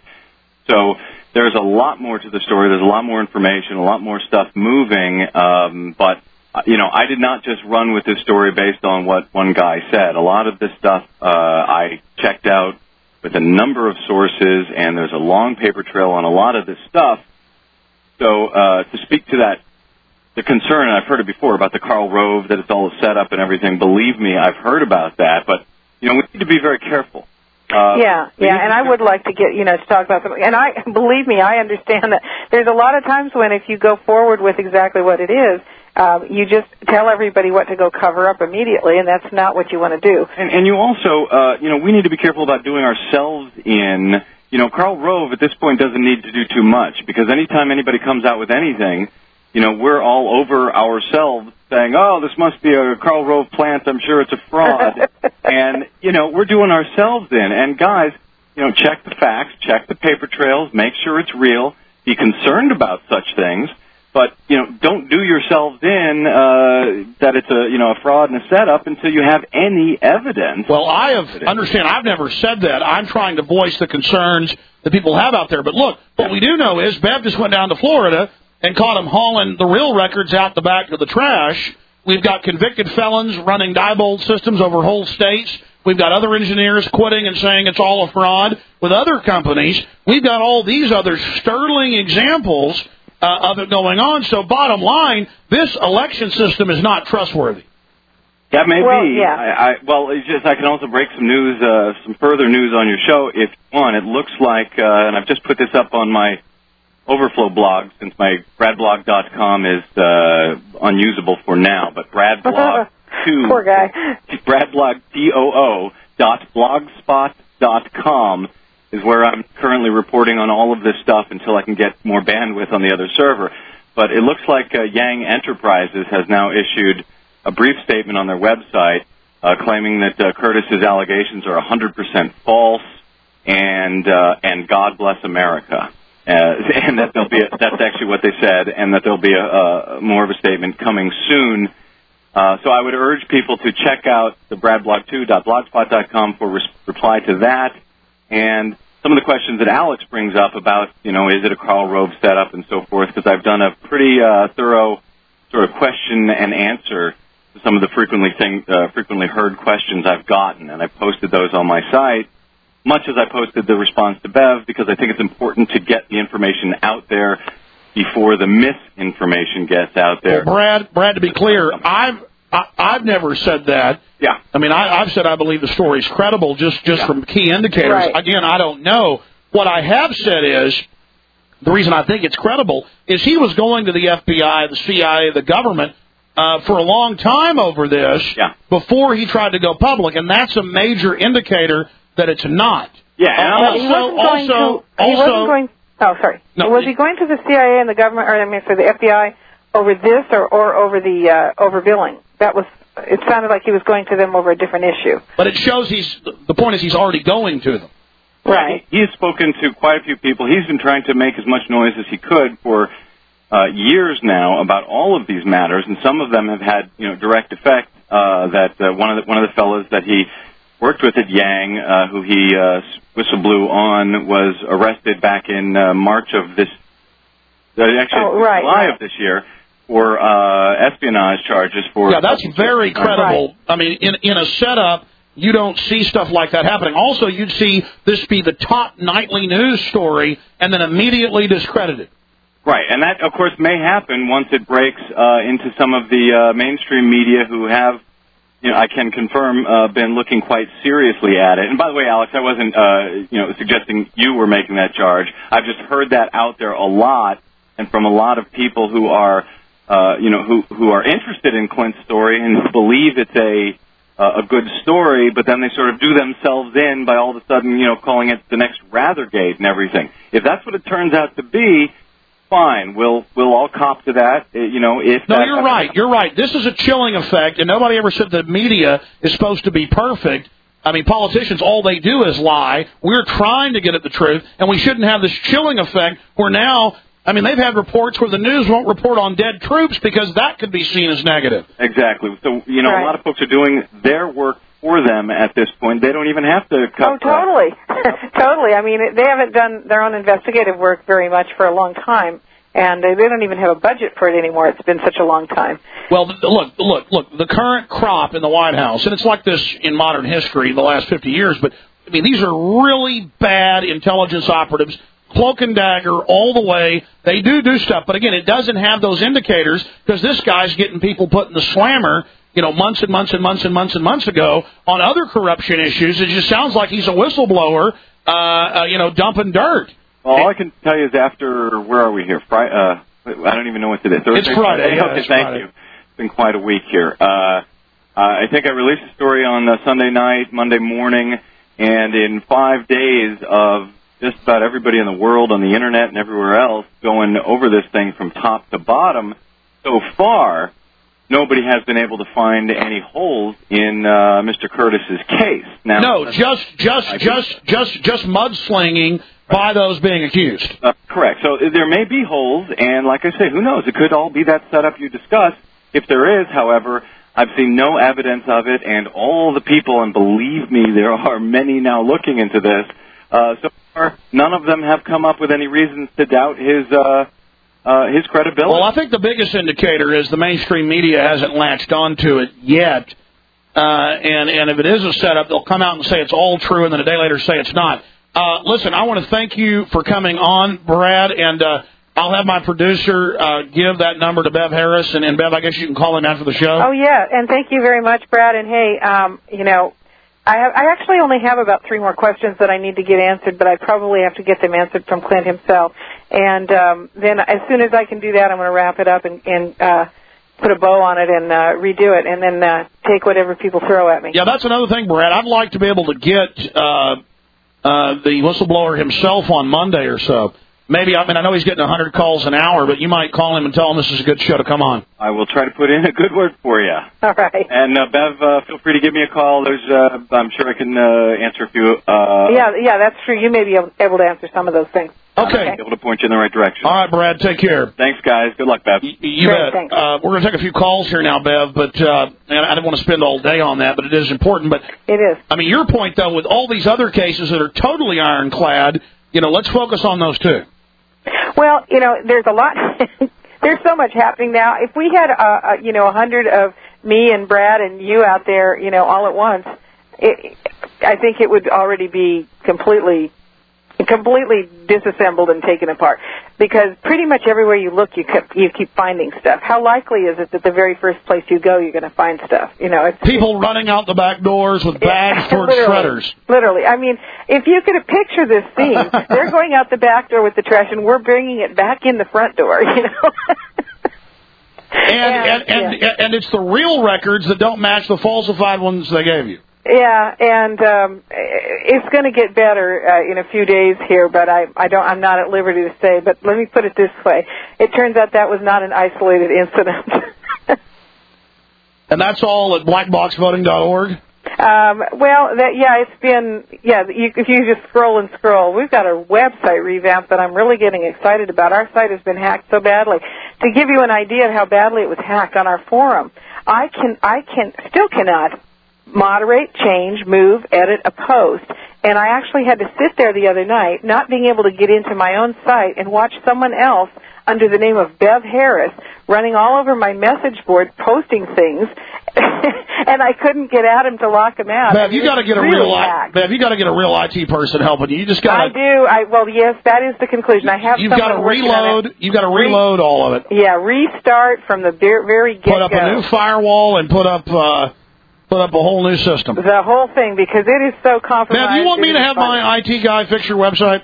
So there's a lot more to the story. There's a lot more information, a lot more stuff moving. Um, but you know, I did not just run with this story based on what one guy said. A lot of this stuff uh, I checked out with a number of sources, and there's a long paper trail on a lot of this stuff. So uh, to speak to that, the concern, and I've heard it before, about the Karl Rove, that it's all a setup and everything, believe me, I've heard about that. But, you know, we need to be very careful. Uh, yeah, yeah, and I would like to get, you know, to talk about something. And I, believe me, I understand that there's a lot of times when if you go forward with exactly what it is, Um, you just tell everybody what to go cover up immediately, and that's not what you want to do. And, and you also, uh, you know, we need to be careful about doing ourselves in, you know, Karl Rove at this point doesn't need to do too much, because anytime anybody comes out with anything, you know, we're all over ourselves saying, oh, this must be a Karl Rove plant, I'm sure it's a fraud. And, you know, we're doing ourselves in. And, guys, you know, check the facts, check the paper trails, make sure it's real, be concerned about such things. But, you know, don't do yourselves in uh, that it's a, you know, a fraud and a setup until you have any evidence. Well, I have, understand, I've never said that. I'm trying to voice the concerns that people have out there. But look, what we do know is Bev just went down to Florida and caught him hauling the real records out the back of the trash. We've got convicted felons running Diebold systems over whole states. We've got other engineers quitting and saying it's all a fraud with other companies. We've got all these other sterling examples Uh, of it going on. So bottom line, this election system is not trustworthy. That may Well, be. yeah. I, I, well, it's just I can also break some news, uh, some further news on your show if you want. It looks like, uh, and I've just put this up on my Overflow blog since my brad blog dot com is uh, unusable for now, but Bradblog two, Poor guy. Bradblog T O O dot blogspot dot com is where I'm currently reporting on all of this stuff until I can get more bandwidth on the other server. But it looks like uh, Yang Enterprises has now issued a brief statement on their website uh, claiming that uh, Curtis's allegations are one hundred percent false and uh, and God bless America. Uh, and that there'll be a, that's actually what they said, and that there'll be a, a more of a statement coming soon. Uh, so I would urge people to check out the brad blog two dot blogspot dot com for re- reply to that. And some of the questions that Alex brings up about, you know, is it a Karl Rove setup and so forth, because I've done a pretty uh, thorough sort of question and answer to some of the frequently thing, uh, frequently heard questions I've gotten, and I've posted those on my site, much as I posted the response to Bev, because I think it's important to get the information out there before the misinformation gets out there. Well, Brad, Brad, to be clear, I've I, I've never said that. Yeah. I mean, I, I've said I believe the story's credible just, just yeah. from key indicators. Right. Again, I don't know. What I have said is, the reason I think it's credible is he was going to the F B I, the C I A, the government, uh, for a long time over this yeah. before he tried to go public, and that's a major indicator that it's not. Yeah, and But also, he wasn't going also, to, he also, wasn't going, oh, sorry. No, was he going to the C I A and the government, or I mean, for the F B I over this or, or over the uh, overbilling? That was, it sounded like he was going to them over a different issue. But it shows he's, the point is he's already going to them. Right. He, he has spoken to quite a few people. He's been trying to make as much noise as he could for uh, years now about all of these matters, and some of them have had, you know, direct effect. Uh, that uh, one of the one of the fellows that he worked with at Yang, uh, who he uh, whistle blew on, was arrested back in uh, March of this, uh, actually oh, right, July right. of this year, for uh, espionage charges. For yeah, that's very credible. Right. I mean, in in a setup, you don't see stuff like that happening. Also, you'd see this be the top nightly news story and then immediately discredited. Right, and that, of course, may happen once it breaks uh, into some of the uh, mainstream media who have, you know, I can confirm, uh, been looking quite seriously at it. And by the way, Alex, I wasn't, uh, you know, suggesting you were making that charge. I've just heard that out there a lot, and from a lot of people who are, uh, you know, who who are interested in Clint's story and who believe it's a uh, a good story, but then they sort of do themselves in by all of a sudden, you know, calling it the next Rathergate and everything. If that's what it turns out to be, fine, we'll we'll all cop to that. Uh, you know, if no, that, you're right. You're right. This is a chilling effect, and nobody ever said the media is supposed to be perfect. I mean, politicians, all they do is lie. We're trying to get at the truth, and we shouldn't have this chilling effect where now, I mean, they've had reports where the news won't report on dead troops because that could be seen as negative. Exactly. So, you know, right. a lot of folks are doing their work for them at this point. They don't even have to cut. Oh, totally. Totally. I mean, they haven't done their own investigative work very much for a long time, and they don't even have a budget for it anymore. It's been such a long time. Well, look, look, look, the current crop in the White House, and it's like this in modern history the last fifty years, but, I mean, these are really bad intelligence operatives, cloak and dagger all the way. They do do stuff, but, again, it doesn't have those indicators because this guy's getting people put in the slammer, you know, months and months and months and months and months ago on other corruption issues. It just sounds like he's a whistleblower, uh, uh, you know, dumping dirt. Well, all I can tell you is after, where are we here? Friday, uh, I don't even know what today is. Thursday? It's Friday. Yeah, okay, it's thank Friday. you. It's been quite a week here. Uh, uh, I think I released a story on uh, Sunday night, Monday morning, and in five days of just about everybody in the world on the Internet and everywhere else going over this thing from top to bottom, so far, nobody has been able to find any holes in uh, Mister Curtis's case. Now, no, just just just just just mudslinging by those being accused. Uh, correct. So there may be holes, and like I say, who knows? It could all be that setup you discussed. If there is, however, I've seen no evidence of it, and all the people, and believe me, there are many now looking into this, uh, so far, none of them have come up with any reasons to doubt his uh, uh, his credibility. Well, I think the biggest indicator is the mainstream media hasn't latched onto it yet, uh, and, and if it is a setup, they'll come out and say it's all true, and then a day later say it's not. Uh, listen, I want to thank you for coming on, Brad, and uh, I'll have my producer uh, give that number to Bev Harris, and, and Bev, I guess you can call him after the show. Oh, yeah, and thank you very much, Brad. And, hey, um, you know, I, have, I actually only have about three more questions that I need to get answered, but I probably have to get them answered from Clint himself. And um, then as soon as I can do that, I'm going to wrap it up and, and uh, put a bow on it and uh, redo it, and then uh, take whatever people throw at me. Yeah, that's another thing, Brad. I'd like to be able to get uh, uh, the whistleblower himself on Monday or so. Maybe, I mean, I know he's getting one hundred calls an hour, but you might call him and tell him this is a good show to come on. I will try to put in a good word for you. All right. And, uh, Bev, uh, feel free to give me a call. There's, uh, I'm sure I can uh, answer a few. Uh, yeah, yeah, that's true. You may be able, able to answer some of those things. Okay. I'll be able to point you in the right direction. All right, Brad, take care. Thanks, guys. Good luck, Bev. You, you Great, bet. Uh, we're going to take a few calls here now, Bev, but uh, and I didn't want to spend all day on that, but it is important. But it is. I mean, your point, though, with all these other cases that are totally ironclad, you know, let's focus on those, too. Well, you know, there's a lot. There's so much happening now. If we had, uh, uh, you know, a hundred of me and Brad and you out there, you know, all at once, it, I think it would already be completely, completely disassembled and taken apart. Because pretty much everywhere you look, you keep, you keep finding stuff. How likely is it that the very first place you go, you're going to find stuff? You know, it's people running out the back doors with bags towards shredders. Literally. I mean, if you could picture this scene, they're going out the back door with the trash, and we're bringing it back in the front door. You know. and and and, yeah. and it's the real records that don't match the falsified ones they gave you. Yeah, and um, it's going to get better uh, in a few days here, but I, I don't, I'm not at liberty to say. But let me put it this way: it turns out that was not an isolated incident. And that's all at black box voting dot org? Um, well, that, yeah, it's been, yeah, you, if you just scroll and scroll, we've got a website revamp that I'm really getting excited about. Our site has been hacked so badly. To give you an idea of how badly it was hacked on our forum, I can, I can, still cannot moderate, change, move, edit a post. And I actually had to sit there the other night, not being able to get into my own site, and watch someone else under the name of Bev Harris running all over my message board, posting things, and I couldn't get at him to lock him out. Bev, you got to get a really real hacked. Bev, you got to get a real I T person helping you. You just got. I do. I well, yes, that is the conclusion. I have. You've got to reload. You've got to reload Re- all of it. Yeah, restart from the very get-go. Put up a new firewall and put up. Uh, Put up a whole new system. The whole thing, because it is so compromised. Now, do you want me to have funny. my I T guy fix your website?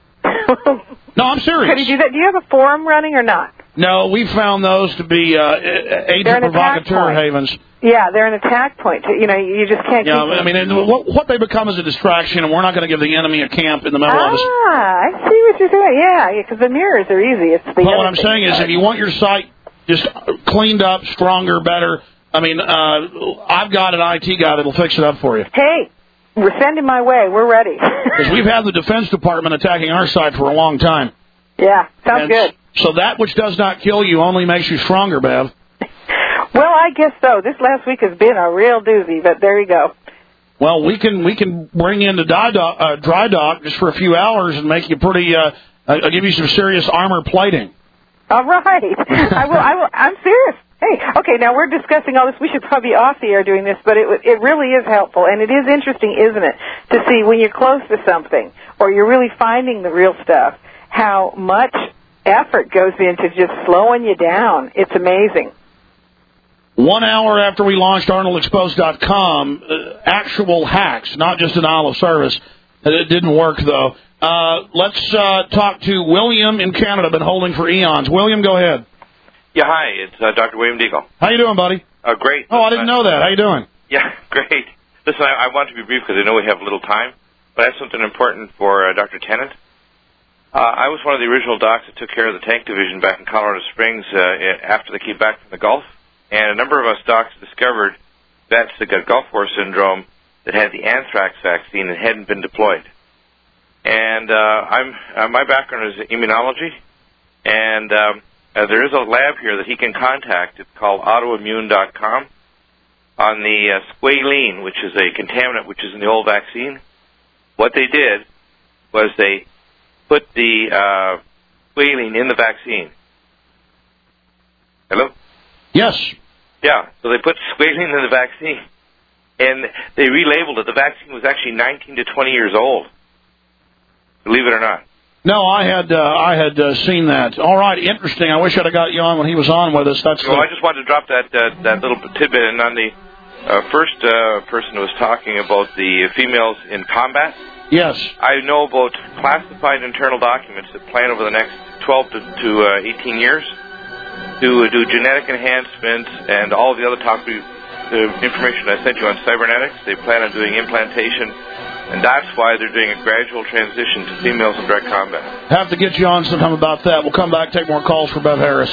No, I'm serious. Could he do that? Do you have a forum running or not? No, we found those to be uh, agent provocateur havens. Yeah, they're an attack point. You know, you just can't. Yeah, keep I mean, and what, what they become is a distraction, and we're not going to give the enemy a camp in the middle ah, of us. Ah, I see what you're saying. Yeah, because the mirrors are easy. It's the but other what I'm thing. saying is, if you want your site just cleaned up, stronger, better. I mean, uh, I've got an I T guy that'll fix it up for you. Hey, we're sending my way. We're ready. Because we've had the Defense Department attacking our site for a long time. Yeah, sounds and good. So that which does not kill you only makes you stronger, Bev. Well, I guess so. This last week has been a real doozy, but there you go. Well, we can we can bring you into dry dock, uh, dry dock just for a few hours and make you pretty. Uh, I'll give you some serious armor plating. All right. I will. I will. I'm serious. Hey, okay, now we're discussing all this. We should probably be off the air doing this, but it it really is helpful, and it is interesting, isn't it, to see when you're close to something or you're really finding the real stuff, how much effort goes into just slowing you down. It's amazing. One hour after we launched Arnold Exposed dot com, uh, actual hacks, not just denial of service. It didn't work, though. Uh, let's uh, talk to William in Canada, been holding for eons. William, go ahead. Yeah, hi, it's uh, Doctor William Deagle. How you doing, buddy? Uh, great. Oh, I didn't know that. How you doing? Yeah, great. Listen, I, I want to be brief because I know we have little time, but I have something important for uh, Doctor Tennant. Uh, I was one of the original docs that took care of the tank division back in Colorado Springs uh, after they came back from the Gulf. and a number of us docs discovered vets that got Gulf War syndrome that had the anthrax vaccine and hadn't been deployed. And uh, I'm uh, my background is immunology, and um, uh, there is a lab here that he can contact. It's called autoimmune dot com. On the uh, squalene, which is a contaminant which is in the old vaccine, what they did was they put the uh, squalene in the vaccine. Hello? Yes. Yeah, so they put squalene in the vaccine, and they relabeled it. The vaccine was actually nineteen to twenty years old, believe it or not. No, I had uh, I had uh, seen that. All right, interesting. I wish I'd have got you on when he was on with us. That's. Well, the... I just wanted to drop that uh, that little tidbit in on the uh, first uh, person who was talking about the females in combat. Yes. I know about classified internal documents that plan over the next twelve to, to uh, eighteen years to do genetic enhancements and all the other top the information I sent you on cybernetics. They plan on doing implantation, and that's why they're doing a gradual transition to females in direct combat. Have to get you on sometime about that. We'll come back, take more calls for Bev Harris.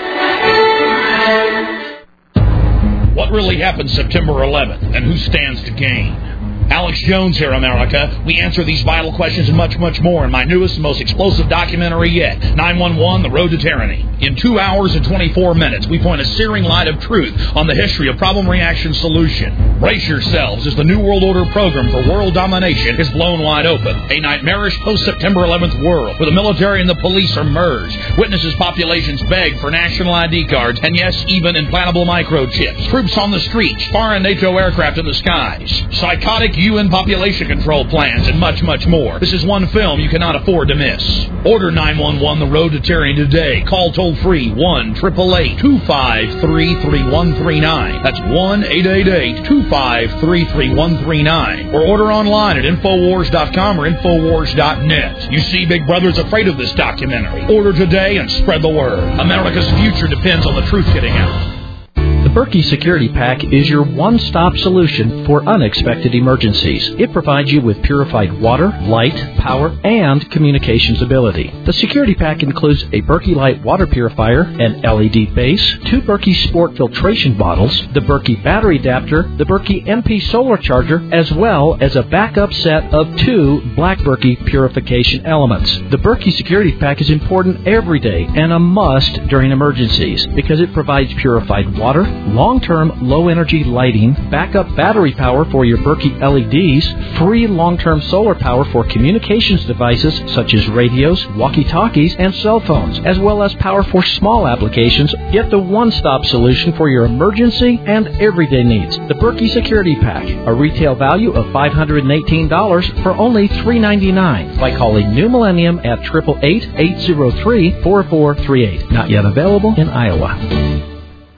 What really happened September eleventh, and who stands to gain? Alex Jones here, America. We answer these vital questions and much, much more in my newest and most explosive documentary yet, nine one one, The Road to Tyranny. In two hours and twenty-four minutes, we point a searing light of truth on the history of problem-reaction solution. Brace yourselves as the New World Order program for world domination is blown wide open. A nightmarish post-September eleventh world where the military and the police are merged. Witnesses populations beg for national I D cards and, yes, even implantable microchips. Troops on the streets, foreign NATO aircraft in the skies. Psychotic U N population control plans, and much, much more. This is one film you cannot afford to miss. Order nine one one The Road to Tyranny today. Call toll-free one eight eight eight, two five three, three one three nine. That's one eight eight eight, two five three, three one three nine. Or order online at infowars dot com or infowars dot net. You see, Big Brother's afraid of this documentary. Order today and spread the word. America's future depends on the truth getting out. The Berkey Security Pack is your one-stop solution for unexpected emergencies. It provides you with purified water, light, power, and communications ability. The Security Pack includes a Berkey Light water purifier, an L E D base, two Berkey Sport filtration bottles, the Berkey battery adapter, the Berkey M P solar charger, as well as a backup set of two Black Berkey purification elements. The Berkey Security Pack is important every day and a must during emergencies because it provides purified water, long-term low-energy lighting, backup battery power for your Berkey L E Ds, free long-term solar power for communications devices such as radios, walkie-talkies, and cell phones, as well as power for small applications. Get the one-stop solution for your emergency and everyday needs. The Berkey Security Pack, a retail value of five hundred eighteen dollars for only three hundred ninety-nine dollars by calling New Millennium at eight eight eight, eight zero three, four four three eight. Not yet available in Iowa.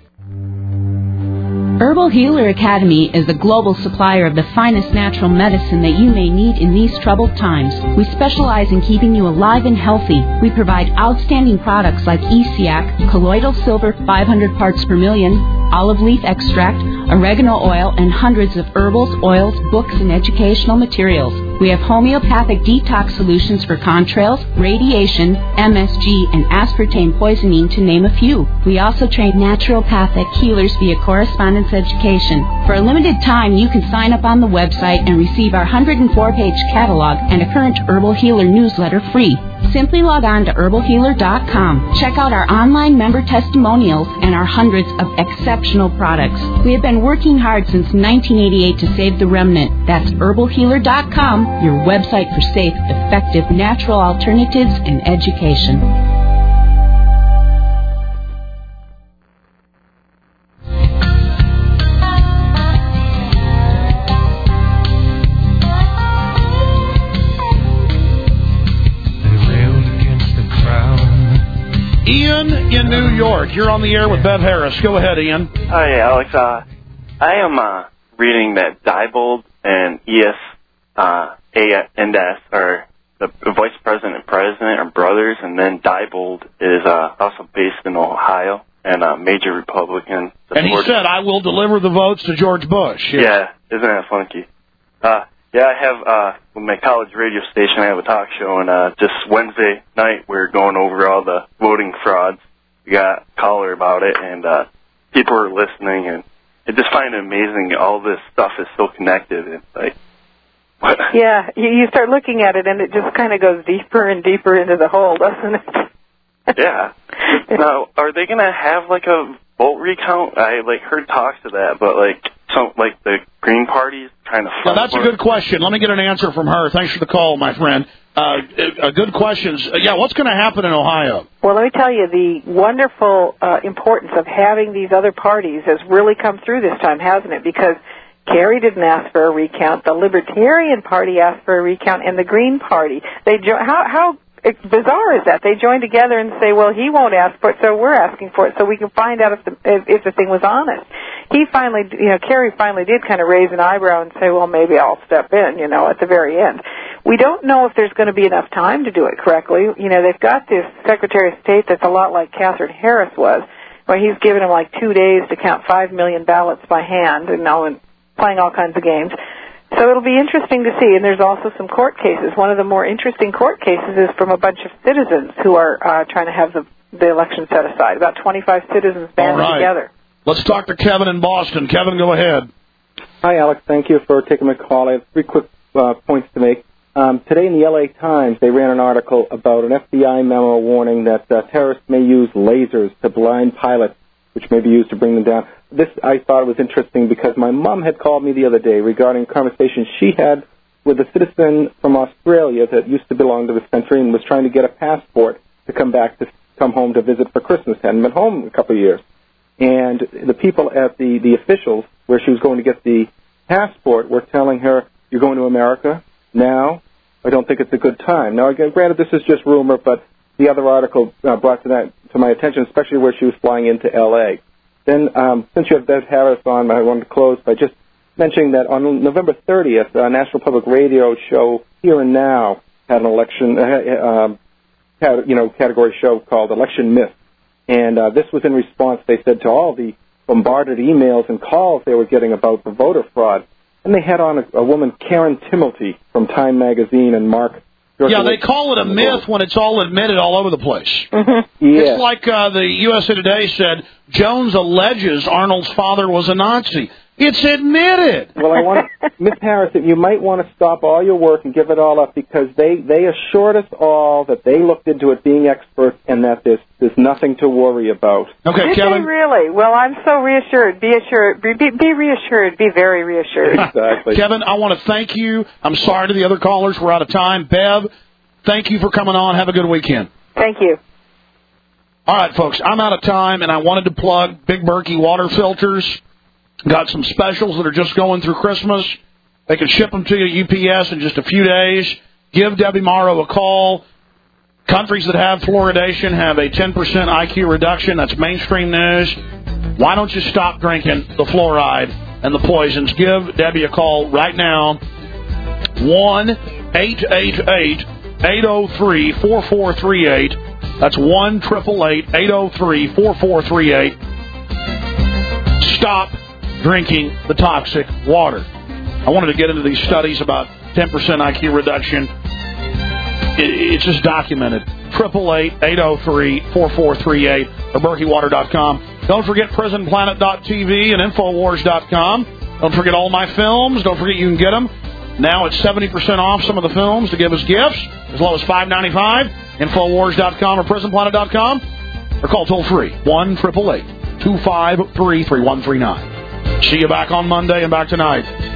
Herbal Healer Academy is the global supplier of the finest natural medicine that you may need in these troubled times. We specialize in keeping you alive and healthy. We provide outstanding products like E C A C, colloidal silver five hundred parts per million, olive leaf extract, oregano oil, and hundreds of herbals, oils, books, and educational materials. We have homeopathic detox solutions for contrails, radiation, M S G, and aspartame poisoning, to name a few. We also train naturopathic healers via correspondence education. For a limited time, you can sign up on the website and receive our one hundred four page catalog and a current Herbal Healer newsletter free. Simply log on to herbal healer dot com. Check out our online member testimonials and our hundreds of exceptional products. We have been working hard since nineteen eighty-eight to save the remnant. That's herbal healer dot com, your website for safe, effective, natural alternatives and education. Ian in New York, you're on the air with Bev Harris. Go ahead, Ian. Hi, Alex. Uh, I am uh, reading that Diebold and E S uh, A and S are the vice president and president are brothers, and then Diebold is uh, also based in Ohio and a major Republican. And he said, I will deliver the votes to George Bush. Yeah, yeah, isn't that funky? Uh, yeah, I have, uh, with my college radio station, I have a talk show, and uh, just Wednesday night we're going over all the voting frauds. We got a caller about it, and uh, people are listening, and I just find it amazing all this stuff is so connected. It's like, what? Yeah, you, you start looking at it, and it just kind of goes deeper and deeper into the hole, doesn't it? Yeah. Now, are they going to have, like, a vote recount? I, like, heard talks of that, but, like, some, like, the Green Party's kind of... Well, that's a good question. Let me get an answer from her. Thanks for the call, my friend. Uh, uh, good questions. Uh, yeah, what's going to happen in Ohio? Well, let me tell you, the wonderful uh, importance of having these other parties has really come through this time, hasn't it? Because Kerry didn't ask for a recount, the Libertarian Party asked for a recount, and the Green Party. They jo- how how bizarre is that? They join together and say, well, he won't ask for it, so we're asking for it, so we can find out if the if, if the thing was honest. He finally, you know, Kerry finally did kind of raise an eyebrow and say, well, maybe I'll step in, you know, at the very end. We don't know if there's going to be enough time to do it correctly. You know, they've got this Secretary of State that's a lot like Catherine Harris was, where he's given him like two days to count five million ballots by hand, and all and playing all kinds of games. So it'll be interesting to see. And there's also some court cases. One of the more interesting court cases is from a bunch of citizens who are uh, trying to have the, the election set aside. About twenty-five citizens banded right. together. Let's talk to Kevin in Boston. Kevin, go ahead. Hi, Alex. Thank you for taking my call. I have three quick uh, points to make. Um, today in the L A Times, they ran an article about an F B I memo warning that uh, terrorists may use lasers to blind pilots, which may be used to bring them down. This, I thought, was interesting because my mom had called me the other day regarding a conversation she had with a citizen from Australia that used to belong to this country and was trying to get a passport to come back to come home to visit for Christmas. Hadn't been home a couple of years. And the people at the, the officials where she was going to get the passport were telling her, you're going to America now? I don't think it's a good time. Now, again, granted, this is just rumor, but the other article uh, brought to, that, to my attention, especially where she was flying into L A. Then, um, since you have Bev Harris on, I wanted to close by just mentioning that on November thirtieth, a National Public Radio show, Here and Now, had an election, uh, um, had, you know, category show called Election Myth. And uh, this was in response, they said, to all the bombarded emails and calls they were getting about the voter fraud. And they had on a, a woman, Karen Timilty, from Time Magazine, and Mark. Yeah, they call it a myth when it's all admitted all over the place. Mm-hmm. Yeah. It's like uh, the U S A Today said, Jones alleges Arnold's father was a Nazi. It's admitted. Well, I want to, Miss Harris, you might want to stop all your work and give it all up because they, they assured us all that they looked into it being experts and that there's, there's nothing to worry about. Okay, Did Kevin. they really? Well, I'm so reassured. Be assured. Be, be, be reassured. Be very reassured. Exactly. Kevin, I want to thank you. I'm sorry to the other callers. We're out of time. Bev, thank you for coming on. Have a good weekend. Thank you. All right, folks, I'm out of time, and I wanted to plug Big Berkey water filters. Got some specials that are just going through Christmas. They can ship them to you U P S in just a few days. Give Debbie Morrow a call. Countries that have fluoridation have a ten percent I Q reduction. That's mainstream news. Why don't you stop drinking the fluoride and the poisons? Give Debbie a call right now. one eight eight eight eight oh three four four three eight. That's one eight eight eight eight oh three four four three eight. Stop drinking the toxic water. I wanted to get into these studies about ten percent I Q reduction. It, it's just documented. eight eight eight eight oh three four four three eight or berkey water dot com. Don't forget prison planet dot t v and infowars dot com. Don't forget all my films. Don't forget you can get them. Now it's seventy percent off some of the films to give as gifts, as low as five ninety-five. infowars dot com or prison planet dot com. Or call toll free one eight eight eight two five three three one three nine. See you back on Monday and back tonight.